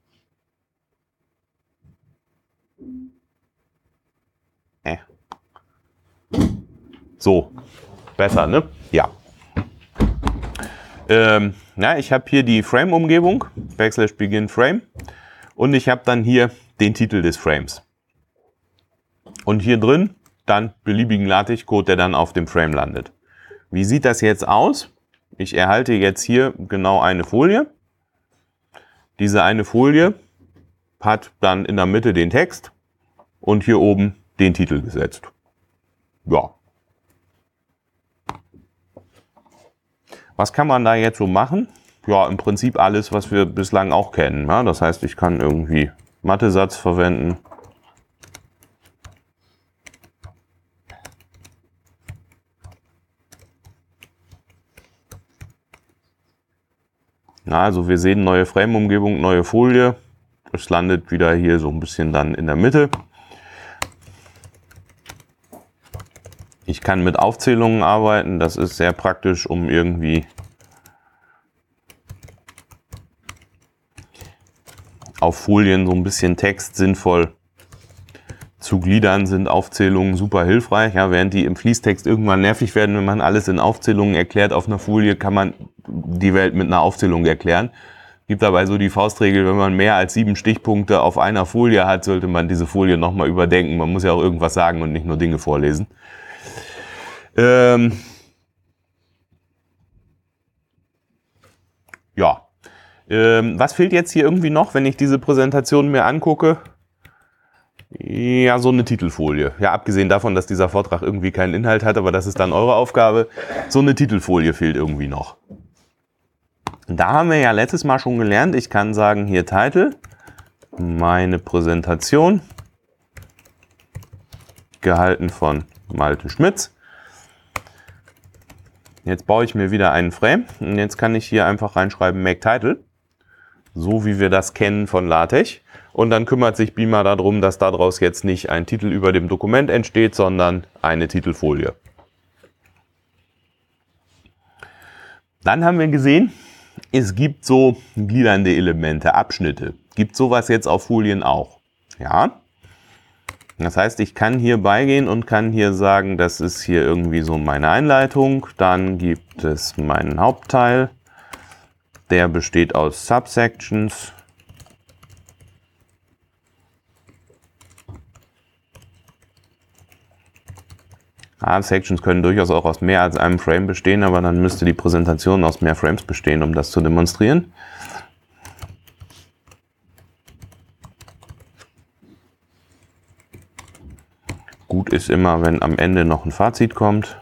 So, besser, ne? Ja. Ja, ich habe hier die Frame-Umgebung, \begin Frame, und ich habe dann hier den Titel des Frames. Und hier drin dann beliebigen LaTeX-Code, der dann auf dem Frame landet. Wie sieht das jetzt aus? Ich erhalte jetzt hier genau eine Folie. Diese eine Folie hat dann in der Mitte den Text und hier oben den Titel gesetzt. Ja. Was kann man da jetzt so machen? Ja, im Prinzip alles, was wir bislang auch kennen. Ja, das heißt, ich kann irgendwie Mathesatz verwenden. Ja, also wir sehen neue Frame-Umgebung, neue Folie. Es landet wieder hier so ein bisschen dann in der Mitte. Ich kann mit Aufzählungen arbeiten. Das ist sehr praktisch, um irgendwie auf Folien so ein bisschen Text sinnvoll zu gliedern, sind Aufzählungen super hilfreich. Ja, während die im Fließtext irgendwann nervig werden, wenn man alles in Aufzählungen erklärt, auf einer Folie kann man die Welt mit einer Aufzählung erklären. Gibt dabei so die Faustregel, wenn man mehr als 7 Stichpunkte auf einer Folie hat, sollte man diese Folie nochmal überdenken. Man muss ja auch irgendwas sagen und nicht nur Dinge vorlesen. Ja. Was fehlt jetzt hier irgendwie noch, wenn ich diese Präsentation mir angucke? Ja, so eine Titelfolie. Ja, abgesehen davon, dass dieser Vortrag irgendwie keinen Inhalt hat, aber das ist dann eure Aufgabe. So eine Titelfolie fehlt irgendwie noch. Da haben wir ja letztes Mal schon gelernt, ich kann sagen, hier Titel, meine Präsentation, gehalten von Malte Schmitz. Jetzt baue ich mir wieder einen Frame und jetzt kann ich hier einfach reinschreiben Make Title, so wie wir das kennen von LaTeX. Und dann kümmert sich Beamer darum, dass daraus jetzt nicht ein Titel über dem Dokument entsteht, sondern eine Titelfolie. Dann haben wir gesehen, es gibt so gliedernde Elemente, Abschnitte. Gibt sowas jetzt auf Folien auch? Ja. Das heißt, ich kann hier beigehen und kann hier sagen, das ist hier irgendwie so meine Einleitung. Dann gibt es meinen Hauptteil. Der besteht aus Subsections. Sections können durchaus auch aus mehr als einem Frame bestehen, aber dann müsste die Präsentation aus mehr Frames bestehen, um das zu demonstrieren. Gut ist immer, wenn am Ende noch ein Fazit kommt.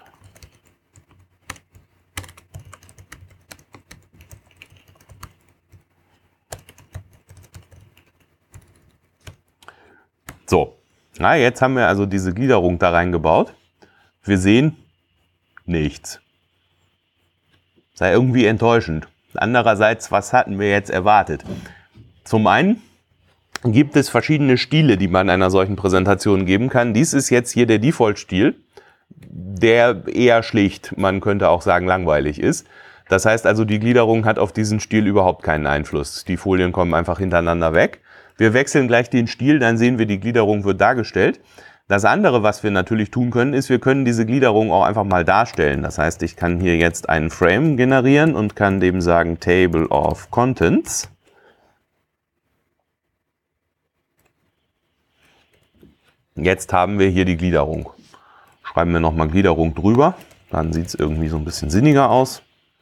So, jetzt haben wir also diese Gliederung da reingebaut. Wir sehen nichts. Sei irgendwie enttäuschend. Andererseits, was hatten wir jetzt erwartet? Zum einen gibt es verschiedene Stile, die man einer solchen Präsentation geben kann. Dies ist jetzt hier der Default-Stil, der eher schlicht, man könnte auch sagen langweilig ist. Das heißt also, die Gliederung hat auf diesen Stil überhaupt keinen Einfluss. Die Folien kommen einfach hintereinander weg. Wir wechseln gleich den Stil, dann sehen wir, die Gliederung wird dargestellt. Das andere, was wir natürlich tun können, ist, wir können diese Gliederung auch einfach mal darstellen. Das heißt, ich kann hier jetzt einen Frame generieren und kann dem sagen Table of Contents. Jetzt haben wir hier die Gliederung. Schreiben wir nochmal Gliederung drüber. Dann sieht es irgendwie so ein bisschen sinniger aus.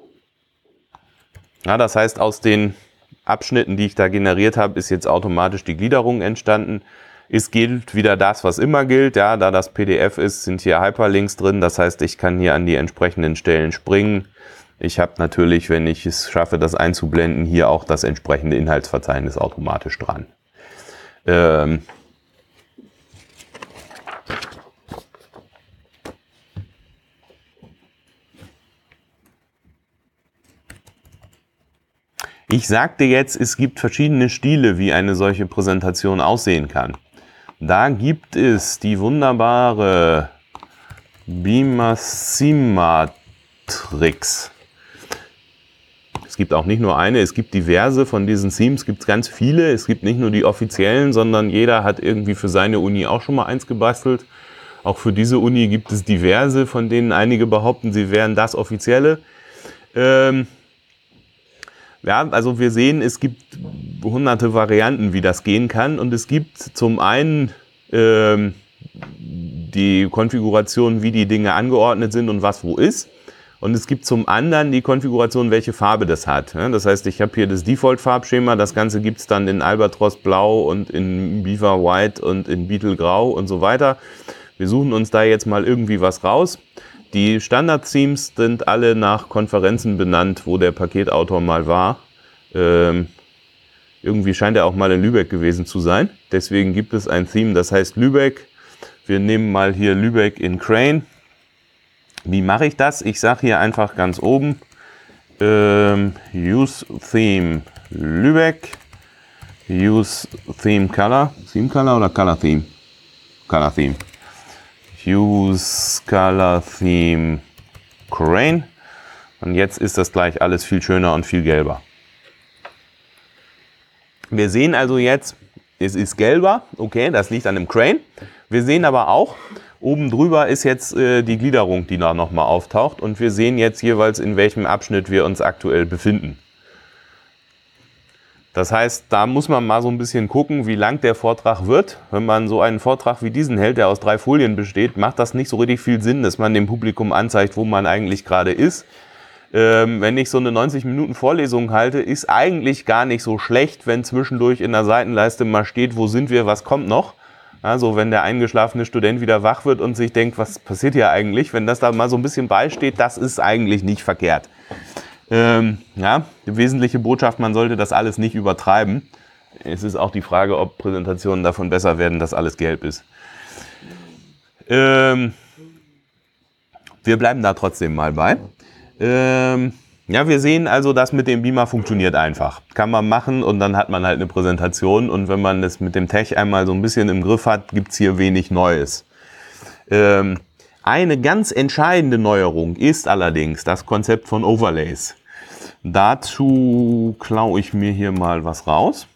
Ja, das heißt, aus den Abschnitten, die ich da generiert habe, ist jetzt automatisch die Gliederung entstanden. Es gilt wieder das, was immer gilt. Ja, da das PDF ist, sind hier Hyperlinks drin. Das heißt, ich kann hier an die entsprechenden Stellen springen. Ich habe natürlich, wenn ich es schaffe, das einzublenden, hier auch das entsprechende Inhaltsverzeichnis automatisch dran. Ich sagte jetzt, es gibt verschiedene Stile, wie eine solche Präsentation aussehen kann. Da gibt es die wunderbare Beamer Theme-Matrix. Es gibt auch nicht nur eine, es gibt diverse von diesen Themes, gibt es ganz viele. Es gibt nicht nur die offiziellen, sondern jeder hat irgendwie für seine Uni auch schon mal eins gebastelt. Auch für diese Uni gibt es diverse, von denen einige behaupten, sie wären das Offizielle. Ja, also wir sehen, es gibt hunderte Varianten, wie das gehen kann. Und es gibt zum einen die Konfiguration, wie die Dinge angeordnet sind und was wo ist. Und es gibt zum anderen die Konfiguration, welche Farbe das hat. Das heißt, ich habe hier das Default-Farbschema. Das Ganze gibt es dann in Albatros Blau und in Beaver White und in Beetle Grau und so weiter. Wir suchen uns da jetzt mal irgendwie was raus. Die Standard-Themes sind alle nach Konferenzen benannt, wo der Paketautor mal war. Irgendwie scheint er auch mal in Lübeck gewesen zu sein. Deswegen gibt es ein Theme, das heißt Lübeck. Wir nehmen mal hier Lübeck in Crane. Wie mache ich das? Ich sage hier einfach ganz oben Use Theme Lübeck, Use Theme Color. Theme Color oder Color Theme? Color Theme. Use Color Theme Crane. Und jetzt ist das gleich alles viel schöner und viel gelber. Wir sehen also jetzt, es ist gelber, okay, das liegt an dem Crane. Wir sehen aber auch, oben drüber ist jetzt die Gliederung, die da nochmal auftaucht. Und wir sehen jetzt jeweils, in welchem Abschnitt wir uns aktuell befinden. Das heißt, da muss man mal so ein bisschen gucken, wie lang der Vortrag wird. Wenn man so einen Vortrag wie diesen hält, der aus 3 Folien besteht, macht das nicht so richtig viel Sinn, dass man dem Publikum anzeigt, wo man eigentlich gerade ist. Wenn ich so eine 90 Minuten Vorlesung halte, ist eigentlich gar nicht so schlecht, wenn zwischendurch in der Seitenleiste mal steht, wo sind wir, was kommt noch. Also wenn der eingeschlafene Student wieder wach wird und sich denkt, was passiert hier eigentlich, wenn das da mal so ein bisschen beisteht, das ist eigentlich nicht verkehrt. Ja, die wesentliche Botschaft, man sollte das alles nicht übertreiben. Es ist auch die Frage, ob Präsentationen davon besser werden, dass alles gelb ist. Wir bleiben da trotzdem mal bei. Ja, wir sehen also, das mit dem Beamer funktioniert einfach. Kann man machen und dann hat man halt eine Präsentation. Und wenn man das mit dem Tech einmal so ein bisschen im Griff hat, gibt es hier wenig Neues. Eine ganz entscheidende Neuerung ist allerdings das Konzept von Overlays. Dazu klaue ich mir hier mal was raus.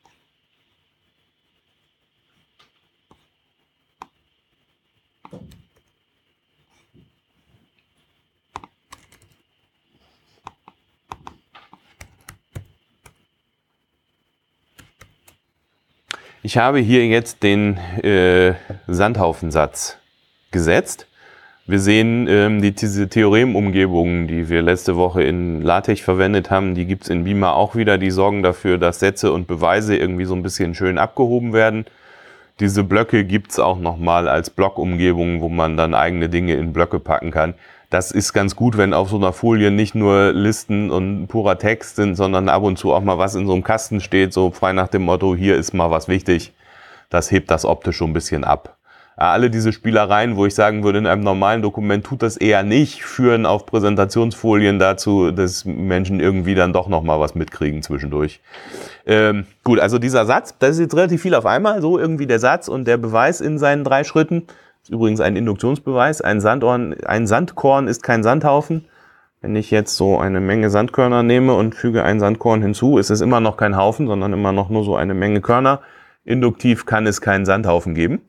Ich habe hier jetzt den Sandhaufensatz gesetzt. Wir sehen diese Theoremumgebungen, die wir letzte Woche in LaTeX verwendet haben, die gibt es in Beamer auch wieder. Die sorgen dafür, dass Sätze und Beweise irgendwie so ein bisschen schön abgehoben werden. Diese Blöcke gibt es auch nochmal als Blockumgebungen, wo man dann eigene Dinge in Blöcke packen kann. Das ist ganz gut, wenn auf so einer Folie nicht nur Listen und purer Text sind, sondern ab und zu auch mal was in so einem Kasten steht, so frei nach dem Motto, hier ist mal was wichtig. Das hebt das optisch schon ein bisschen ab. Alle diese Spielereien, wo ich sagen würde, in einem normalen Dokument tut das eher nicht, führen auf Präsentationsfolien dazu, dass Menschen irgendwie dann doch nochmal was mitkriegen zwischendurch. Gut, also dieser Satz, das ist jetzt relativ viel auf einmal, so irgendwie der Satz und der Beweis in seinen 3 Schritten. Das ist übrigens ein Induktionsbeweis. Ein Sandkorn ist kein Sandhaufen. Wenn ich jetzt so eine Menge Sandkörner nehme und füge ein Sandkorn hinzu, ist es immer noch kein Haufen, sondern immer noch nur so eine Menge Körner. Induktiv kann es keinen Sandhaufen geben.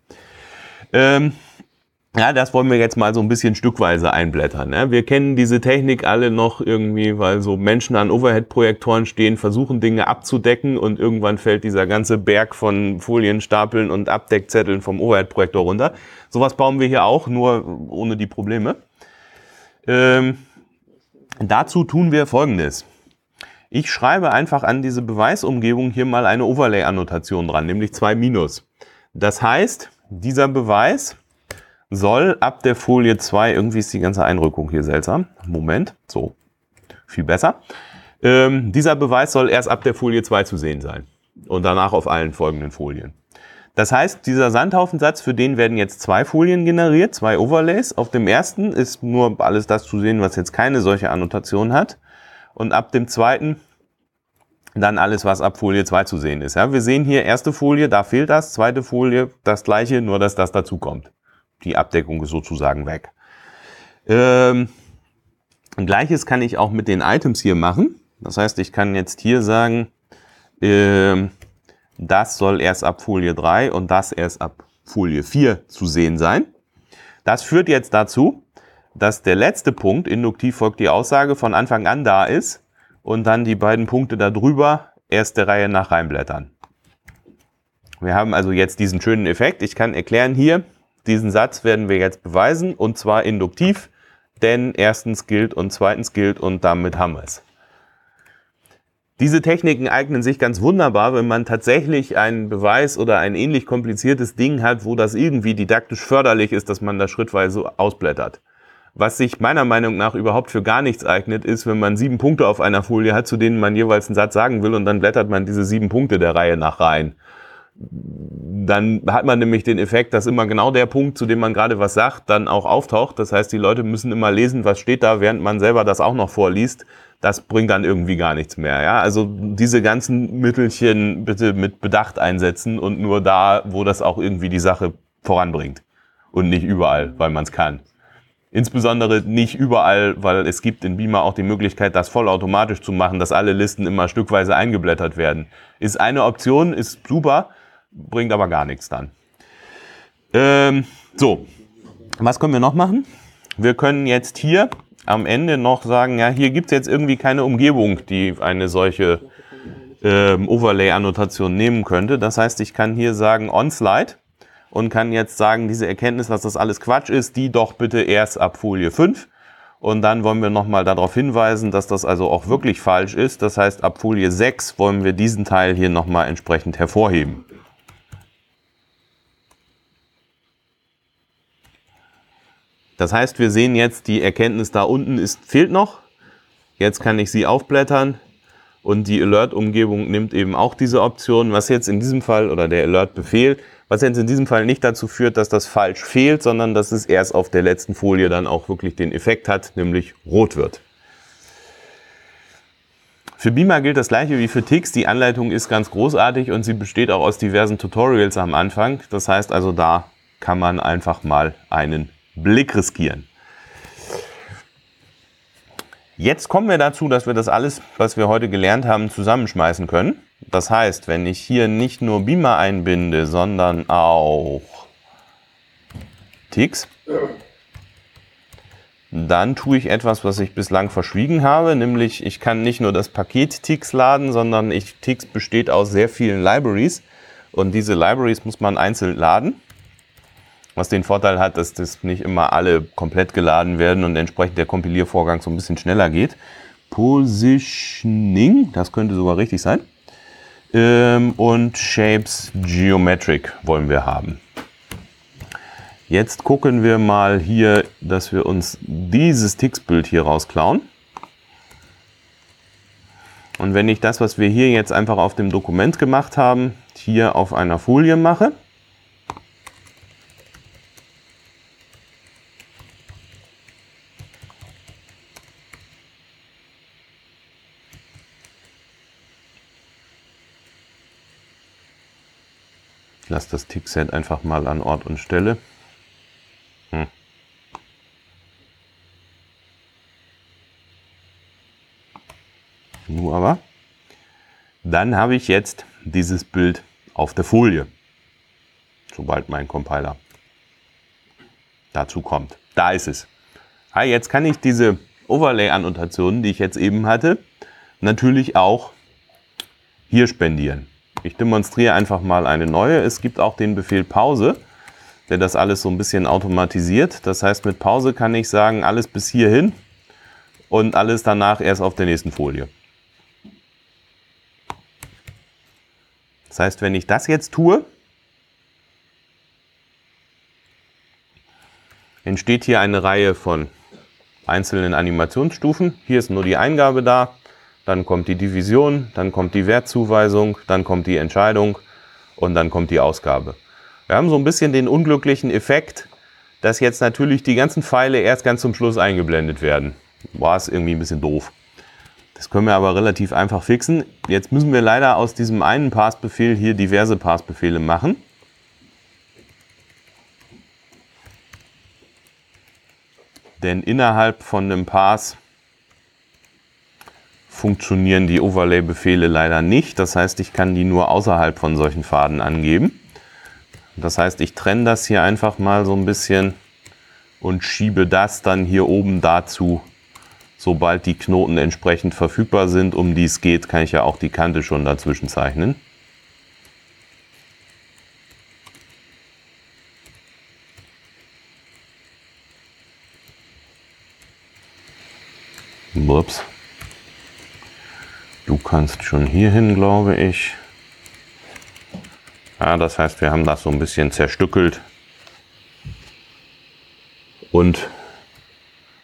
Ja, das wollen wir jetzt mal so ein bisschen stückweise einblättern. Ne? Wir kennen diese Technik alle noch irgendwie, weil so Menschen an Overhead-Projektoren stehen, versuchen Dinge abzudecken und irgendwann fällt dieser ganze Berg von Folienstapeln und Abdeckzetteln vom Overhead-Projektor runter. Sowas bauen wir hier auch, nur ohne die Probleme. Dazu tun wir Folgendes. Ich schreibe einfach an diese Beweisumgebung hier mal eine Overlay-Annotation dran, nämlich 2-. Das heißt, dieser Beweis soll ab der Folie 2, irgendwie ist die ganze Einrückung hier seltsam, Moment, so, viel besser. Dieser Beweis soll erst ab der Folie 2 zu sehen sein und danach auf allen folgenden Folien. Das heißt, dieser Sandhaufensatz, für den werden jetzt 2 Folien generiert, 2 Overlays. Auf dem ersten ist nur alles das zu sehen, was jetzt keine solche Annotation hat. Und ab dem zweiten dann alles, was ab Folie 2 zu sehen ist. Ja, wir sehen hier erste Folie, da fehlt das, zweite Folie, das gleiche, nur dass das dazu kommt. Die Abdeckung ist sozusagen weg. Gleiches kann ich auch mit den Items hier machen. Das heißt, ich kann jetzt hier sagen, das soll erst ab Folie 3 und das erst ab Folie 4 zu sehen sein. Das führt jetzt dazu, dass der letzte Punkt, induktiv folgt die Aussage, von Anfang an da ist und dann die beiden Punkte darüber erst der Reihe nach reinblättern. Wir haben also jetzt diesen schönen Effekt. Ich kann erklären hier, diesen Satz werden wir jetzt beweisen und zwar induktiv, denn erstens gilt und zweitens gilt und damit haben wir es. Diese Techniken eignen sich ganz wunderbar, wenn man tatsächlich einen Beweis oder ein ähnlich kompliziertes Ding hat, wo das irgendwie didaktisch förderlich ist, dass man das schrittweise ausblättert. Was sich meiner Meinung nach überhaupt für gar nichts eignet, ist, wenn man 7 Punkte auf einer Folie hat, zu denen man jeweils einen Satz sagen will und dann blättert man diese 7 Punkte der Reihe nach rein. Dann hat man nämlich den Effekt, dass immer genau der Punkt, zu dem man gerade was sagt, dann auch auftaucht. Das heißt, die Leute müssen immer lesen, was steht da, während man selber das auch noch vorliest. Das bringt dann irgendwie gar nichts mehr. Ja? Also diese ganzen Mittelchen bitte mit Bedacht einsetzen und nur da, wo das auch irgendwie die Sache voranbringt. Und nicht überall, weil man es kann. Insbesondere nicht überall, weil es gibt in Beamer auch die Möglichkeit, das vollautomatisch zu machen, dass alle Listen immer stückweise eingeblättert werden. Ist eine Option, ist super, bringt aber gar nichts dann. So, was können wir noch machen? Wir können jetzt hier am Ende noch sagen, ja, hier gibt es jetzt irgendwie keine Umgebung, die eine solche Overlay-Annotation nehmen könnte. Das heißt, ich kann hier sagen onSlide und kann jetzt sagen, diese Erkenntnis, dass das alles Quatsch ist, die doch bitte erst ab Folie 5. Und dann wollen wir nochmal darauf hinweisen, dass das also auch wirklich falsch ist. Das heißt, ab Folie 6 wollen wir diesen Teil hier nochmal entsprechend hervorheben. Das heißt, wir sehen jetzt, die Erkenntnis da unten fehlt noch. Jetzt kann ich sie aufblättern und die Alert-Umgebung nimmt eben auch diese Option, was jetzt in diesem Fall, oder der Alert-Befehl, was jetzt in diesem Fall nicht dazu führt, dass das falsch fehlt, sondern dass es erst auf der letzten Folie dann auch wirklich den Effekt hat, nämlich rot wird. Für Beamer gilt das gleiche wie für TIX. Die Anleitung ist ganz großartig und sie besteht auch aus diversen Tutorials am Anfang. Das heißt also, da kann man einfach mal einen Blick riskieren. Jetzt kommen wir dazu, dass wir das alles, was wir heute gelernt haben, zusammenschmeißen können. Das heißt, wenn ich hier nicht nur Beamer einbinde, sondern auch TIX, dann tue ich etwas, was ich bislang verschwiegen habe, nämlich ich kann nicht nur das Paket TIX laden, sondern TIX besteht aus sehr vielen Libraries und diese Libraries muss man einzeln laden. Was den Vorteil hat, dass das nicht immer alle komplett geladen werden und entsprechend der Kompiliervorgang so ein bisschen schneller geht. Positioning, das könnte sogar richtig sein. Und Shapes Geometric wollen wir haben. Jetzt gucken wir mal hier, dass wir uns dieses TIX-Bild hier rausklauen. Und wenn ich das, was wir hier jetzt einfach auf dem Dokument gemacht haben, hier auf einer Folie mache, ich lasse das TIX-Set einfach mal an Ort und Stelle. Nur aber. Dann habe ich jetzt dieses Bild auf der Folie, sobald mein Compiler dazu kommt. Da ist es. Jetzt kann ich diese Overlay-Annotationen, die ich jetzt eben hatte, natürlich auch hier spendieren. Ich demonstriere einfach mal eine neue. Es gibt auch den Befehl Pause, der das alles so ein bisschen automatisiert. Das heißt, mit Pause kann ich sagen, alles bis hierhin und alles danach erst auf der nächsten Folie. Das heißt, wenn ich das jetzt tue, entsteht hier eine Reihe von einzelnen Animationsstufen. Hier ist nur die Eingabe da. Dann kommt die Division, dann kommt die Wertzuweisung, dann kommt die Entscheidung und dann kommt die Ausgabe. Wir haben so ein bisschen den unglücklichen Effekt, dass jetzt natürlich die ganzen Pfeile erst ganz zum Schluss eingeblendet werden. War es irgendwie ein bisschen doof. Das können wir aber relativ einfach fixen. Jetzt müssen wir leider aus diesem einen Pass-Befehl hier diverse Pass-Befehle machen. Denn innerhalb von einem Pass funktionieren die Overlay-Befehle leider nicht. Das heißt, ich kann die nur außerhalb von solchen Pfaden angeben. Das heißt, ich trenne das hier einfach mal so ein bisschen und schiebe das dann hier oben dazu, sobald die Knoten entsprechend verfügbar sind. Um die es geht, kann ich ja auch die Kante schon dazwischen zeichnen. Ups. Du kannst schon hier hin, glaube ich. Ja, das heißt, wir haben das so ein bisschen zerstückelt und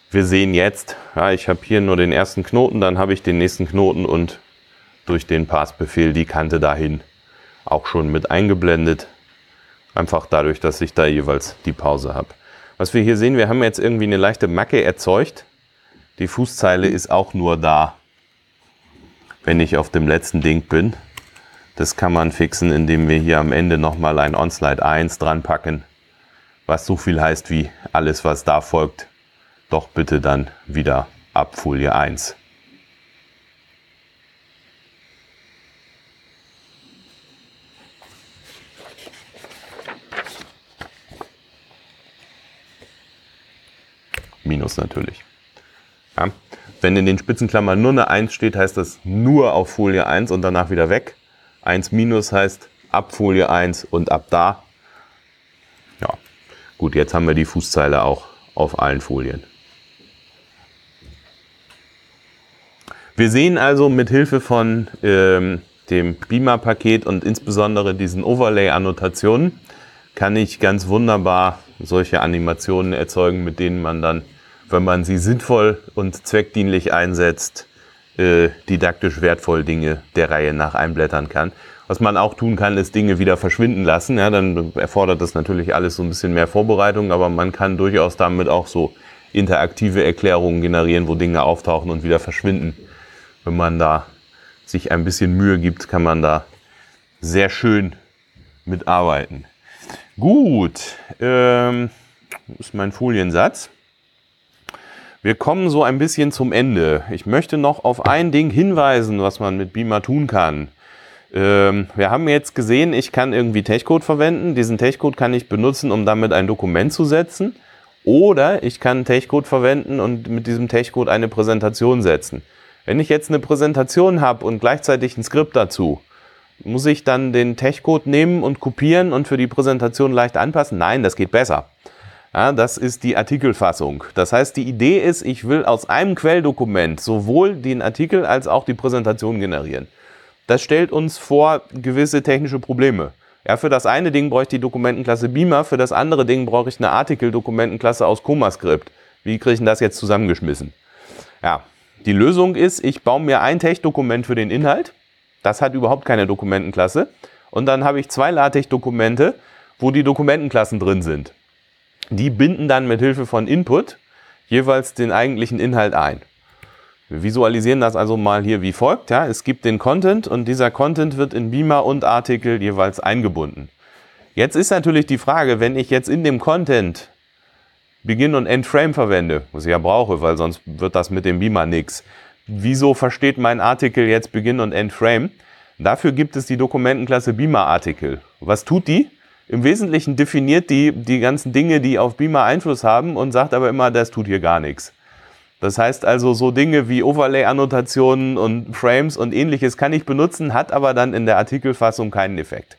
wir sehen jetzt, ja, ich habe hier nur den ersten Knoten, dann habe ich den nächsten Knoten und durch den Pass-Befehl die Kante dahin auch schon mit eingeblendet. Einfach dadurch, dass ich da jeweils die Pause habe. Was wir hier sehen, wir haben jetzt irgendwie eine leichte Macke erzeugt. Die Fußzeile ist auch nur da, wenn ich auf dem letzten Ding bin. Das kann man fixen, indem wir hier am Ende nochmal ein OnSlide 1 dran packen, was so viel heißt wie alles, was da folgt, doch bitte dann wieder ab Folie 1. Minus natürlich. Ja. Wenn in den Spitzenklammern nur eine 1 steht, heißt das nur auf Folie 1 und danach wieder weg. 1 minus heißt ab Folie 1 und ab da. Ja, gut, jetzt haben wir die Fußzeile auch auf allen Folien. Wir sehen also mit Hilfe von dem Beamer-Paket und insbesondere diesen Overlay-Annotationen kann ich ganz wunderbar solche Animationen erzeugen, mit denen man dann, wenn man sie sinnvoll und zweckdienlich einsetzt, didaktisch wertvoll Dinge der Reihe nach einblättern kann. Was man auch tun kann, ist Dinge wieder verschwinden lassen. Ja, dann erfordert das natürlich alles so ein bisschen mehr Vorbereitung, aber man kann durchaus damit auch so interaktive Erklärungen generieren, wo Dinge auftauchen und wieder verschwinden. Wenn man da sich ein bisschen Mühe gibt, kann man da sehr schön mitarbeiten. Gut, ist mein Foliensatz. Wir kommen so ein bisschen zum Ende. Ich möchte noch auf ein Ding hinweisen, was man mit Beamer tun kann. Wir haben jetzt gesehen, ich kann irgendwie Techcode verwenden. Diesen Techcode kann ich benutzen, um damit ein Dokument zu setzen. Oder ich kann Techcode verwenden und mit diesem Techcode eine Präsentation setzen. Wenn ich jetzt eine Präsentation habe und gleichzeitig ein Skript dazu, muss ich dann den Techcode nehmen und kopieren und für die Präsentation leicht anpassen? Nein, das geht besser. Ja, das ist die Artikelfassung. Das heißt, die Idee ist, ich will aus einem Quelldokument sowohl den Artikel als auch die Präsentation generieren. Das stellt uns vor gewisse technische Probleme. Ja, für das eine Ding brauche ich die Dokumentenklasse Beamer, für das andere Ding brauche ich eine Artikel-Dokumentenklasse aus ComaScript. Wie kriege ich denn das jetzt zusammengeschmissen? Ja, die Lösung ist, ich baue mir ein Tech-Dokument für den Inhalt. Das hat überhaupt keine Dokumentenklasse. Und dann habe ich 2 LaTeX-Dokumente, wo die Dokumentenklassen drin sind. Die binden dann mit Hilfe von Input jeweils den eigentlichen Inhalt ein. Wir visualisieren das also mal hier wie folgt. Ja, es gibt den Content und dieser Content wird in Beamer und Artikel jeweils eingebunden. Jetzt ist natürlich die Frage, wenn ich jetzt in dem Content Beginn und Endframe verwende, was ich ja brauche, weil sonst wird das mit dem Beamer nichts. Wieso versteht mein Artikel jetzt Beginn und Endframe? Dafür gibt es die Dokumentenklasse Beamer Artikel. Was tut die? Im Wesentlichen definiert die ganzen Dinge, die auf Beamer Einfluss haben und sagt aber immer, das tut hier gar nichts. Das heißt also, so Dinge wie Overlay-Annotationen und Frames und ähnliches kann ich benutzen, hat aber dann in der Artikelfassung keinen Effekt.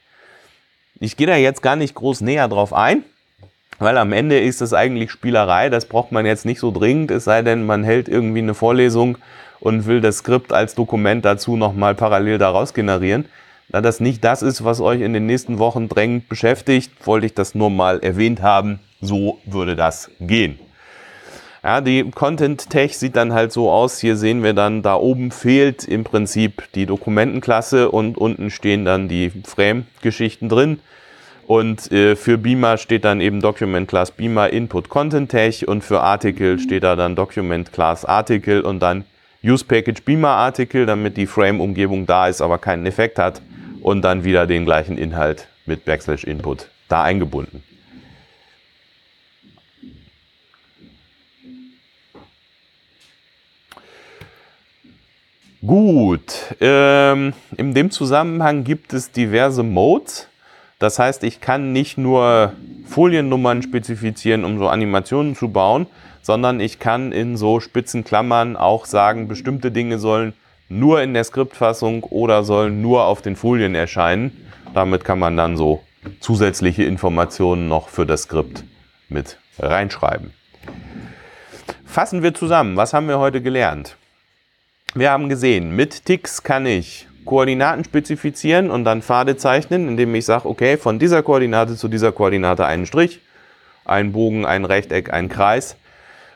Ich gehe da jetzt gar nicht groß näher drauf ein, weil am Ende ist das eigentlich Spielerei, das braucht man jetzt nicht so dringend, es sei denn, man hält irgendwie eine Vorlesung und will das Skript als Dokument dazu nochmal parallel daraus generieren. Da das nicht das ist, was euch in den nächsten Wochen drängend beschäftigt, wollte ich das nur mal erwähnt haben. So würde das gehen. Ja, die Content-Tech sieht dann halt so aus. Hier sehen wir dann, da oben fehlt im Prinzip die Dokumentenklasse und unten stehen dann die Frame-Geschichten drin. Und für Beamer steht dann eben Document Class Beamer Input Content Tech und für Article steht da dann Document Class Article und dann Use Package Beamer Article, damit die Frame-Umgebung da ist, aber keinen Effekt hat. Und dann wieder den gleichen Inhalt mit /Input da eingebunden. Gut, in dem Zusammenhang gibt es diverse Modes. Das heißt, ich kann nicht nur Foliennummern spezifizieren, um so Animationen zu bauen, sondern ich kann in so Spitzenklammern auch sagen, bestimmte Dinge sollen nur in der Skriptfassung oder sollen nur auf den Folien erscheinen. Damit kann man dann so zusätzliche Informationen noch für das Skript mit reinschreiben. Fassen wir zusammen, was haben wir heute gelernt? Wir haben gesehen, mit Ticks kann ich Koordinaten spezifizieren und dann Pfade zeichnen, indem ich sage, okay, von dieser Koordinate zu dieser Koordinate einen Strich, einen Bogen, ein Rechteck, ein Kreis.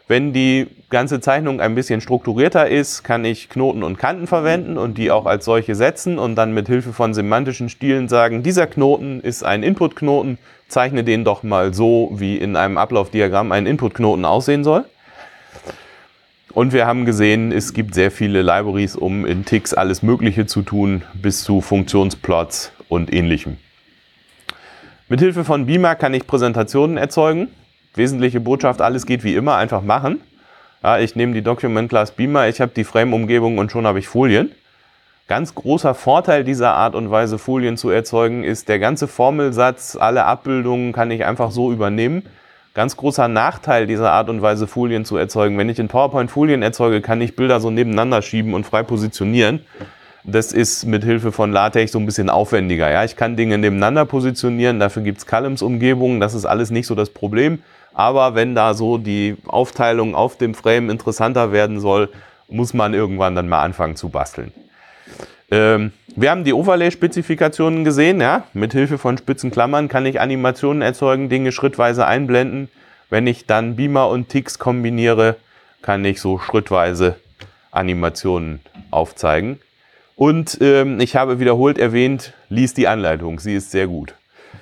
Wenn die ganze Zeichnung ein bisschen strukturierter ist, kann ich Knoten und Kanten verwenden und die auch als solche setzen und dann mit Hilfe von semantischen Stilen sagen, dieser Knoten ist ein Inputknoten, zeichne den doch mal so, wie in einem Ablaufdiagramm ein Inputknoten aussehen soll. Und wir haben gesehen, es gibt sehr viele Libraries, um in Tix alles Mögliche zu tun, bis zu Funktionsplots und Ähnlichem. Mit Hilfe von Beamer kann ich Präsentationen erzeugen. Wesentliche Botschaft, alles geht wie immer, einfach machen. Ja, ich nehme die Document Class Beamer, ich habe die Frame-Umgebung und schon habe ich Folien. Ganz großer Vorteil dieser Art und Weise, Folien zu erzeugen, ist, der ganze Formelsatz, alle Abbildungen kann ich einfach so übernehmen. Ganz großer Nachteil dieser Art und Weise, Folien zu erzeugen. Wenn ich in PowerPoint Folien erzeuge, kann ich Bilder so nebeneinander schieben und frei positionieren. Das ist mit Hilfe von LaTeX so ein bisschen aufwendiger. Ja, ich kann Dinge nebeneinander positionieren, dafür gibt es Columns-Umgebungen, das ist alles nicht so das Problem. Aber wenn da so die Aufteilung auf dem Frame interessanter werden soll, muss man irgendwann dann mal anfangen zu basteln. Wir haben die Overlay-Spezifikationen gesehen. Ja? Mit Hilfe von spitzen Klammern kann ich Animationen erzeugen, Dinge schrittweise einblenden. Wenn ich dann Beamer und Tix kombiniere, kann ich so schrittweise Animationen aufzeigen. Und ich habe wiederholt erwähnt, lies die Anleitung, sie ist sehr gut.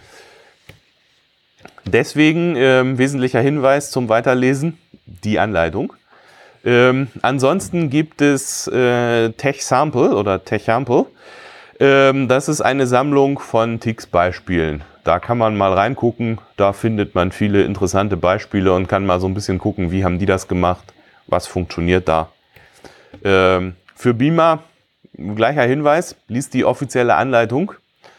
Deswegen wesentlicher Hinweis zum Weiterlesen, die Anleitung. Ansonsten gibt es TechSample oder TechSample. Das ist eine Sammlung von Tix-Beispielen. Da kann man mal reingucken, da findet man viele interessante Beispiele und kann mal so ein bisschen gucken, wie haben die das gemacht, was funktioniert da. Für Beamer gleicher Hinweis, liest die offizielle Anleitung.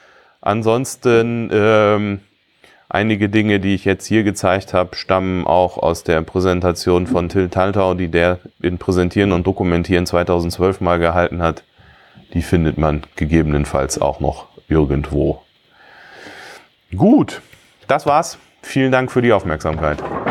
Ansonsten einige Dinge, die ich jetzt hier gezeigt habe, stammen auch aus der Präsentation von Till Taltau, die der in Präsentieren und Dokumentieren 2012 mal gehalten hat. Die findet man gegebenenfalls auch noch irgendwo. Gut, das war's. Vielen Dank für die Aufmerksamkeit.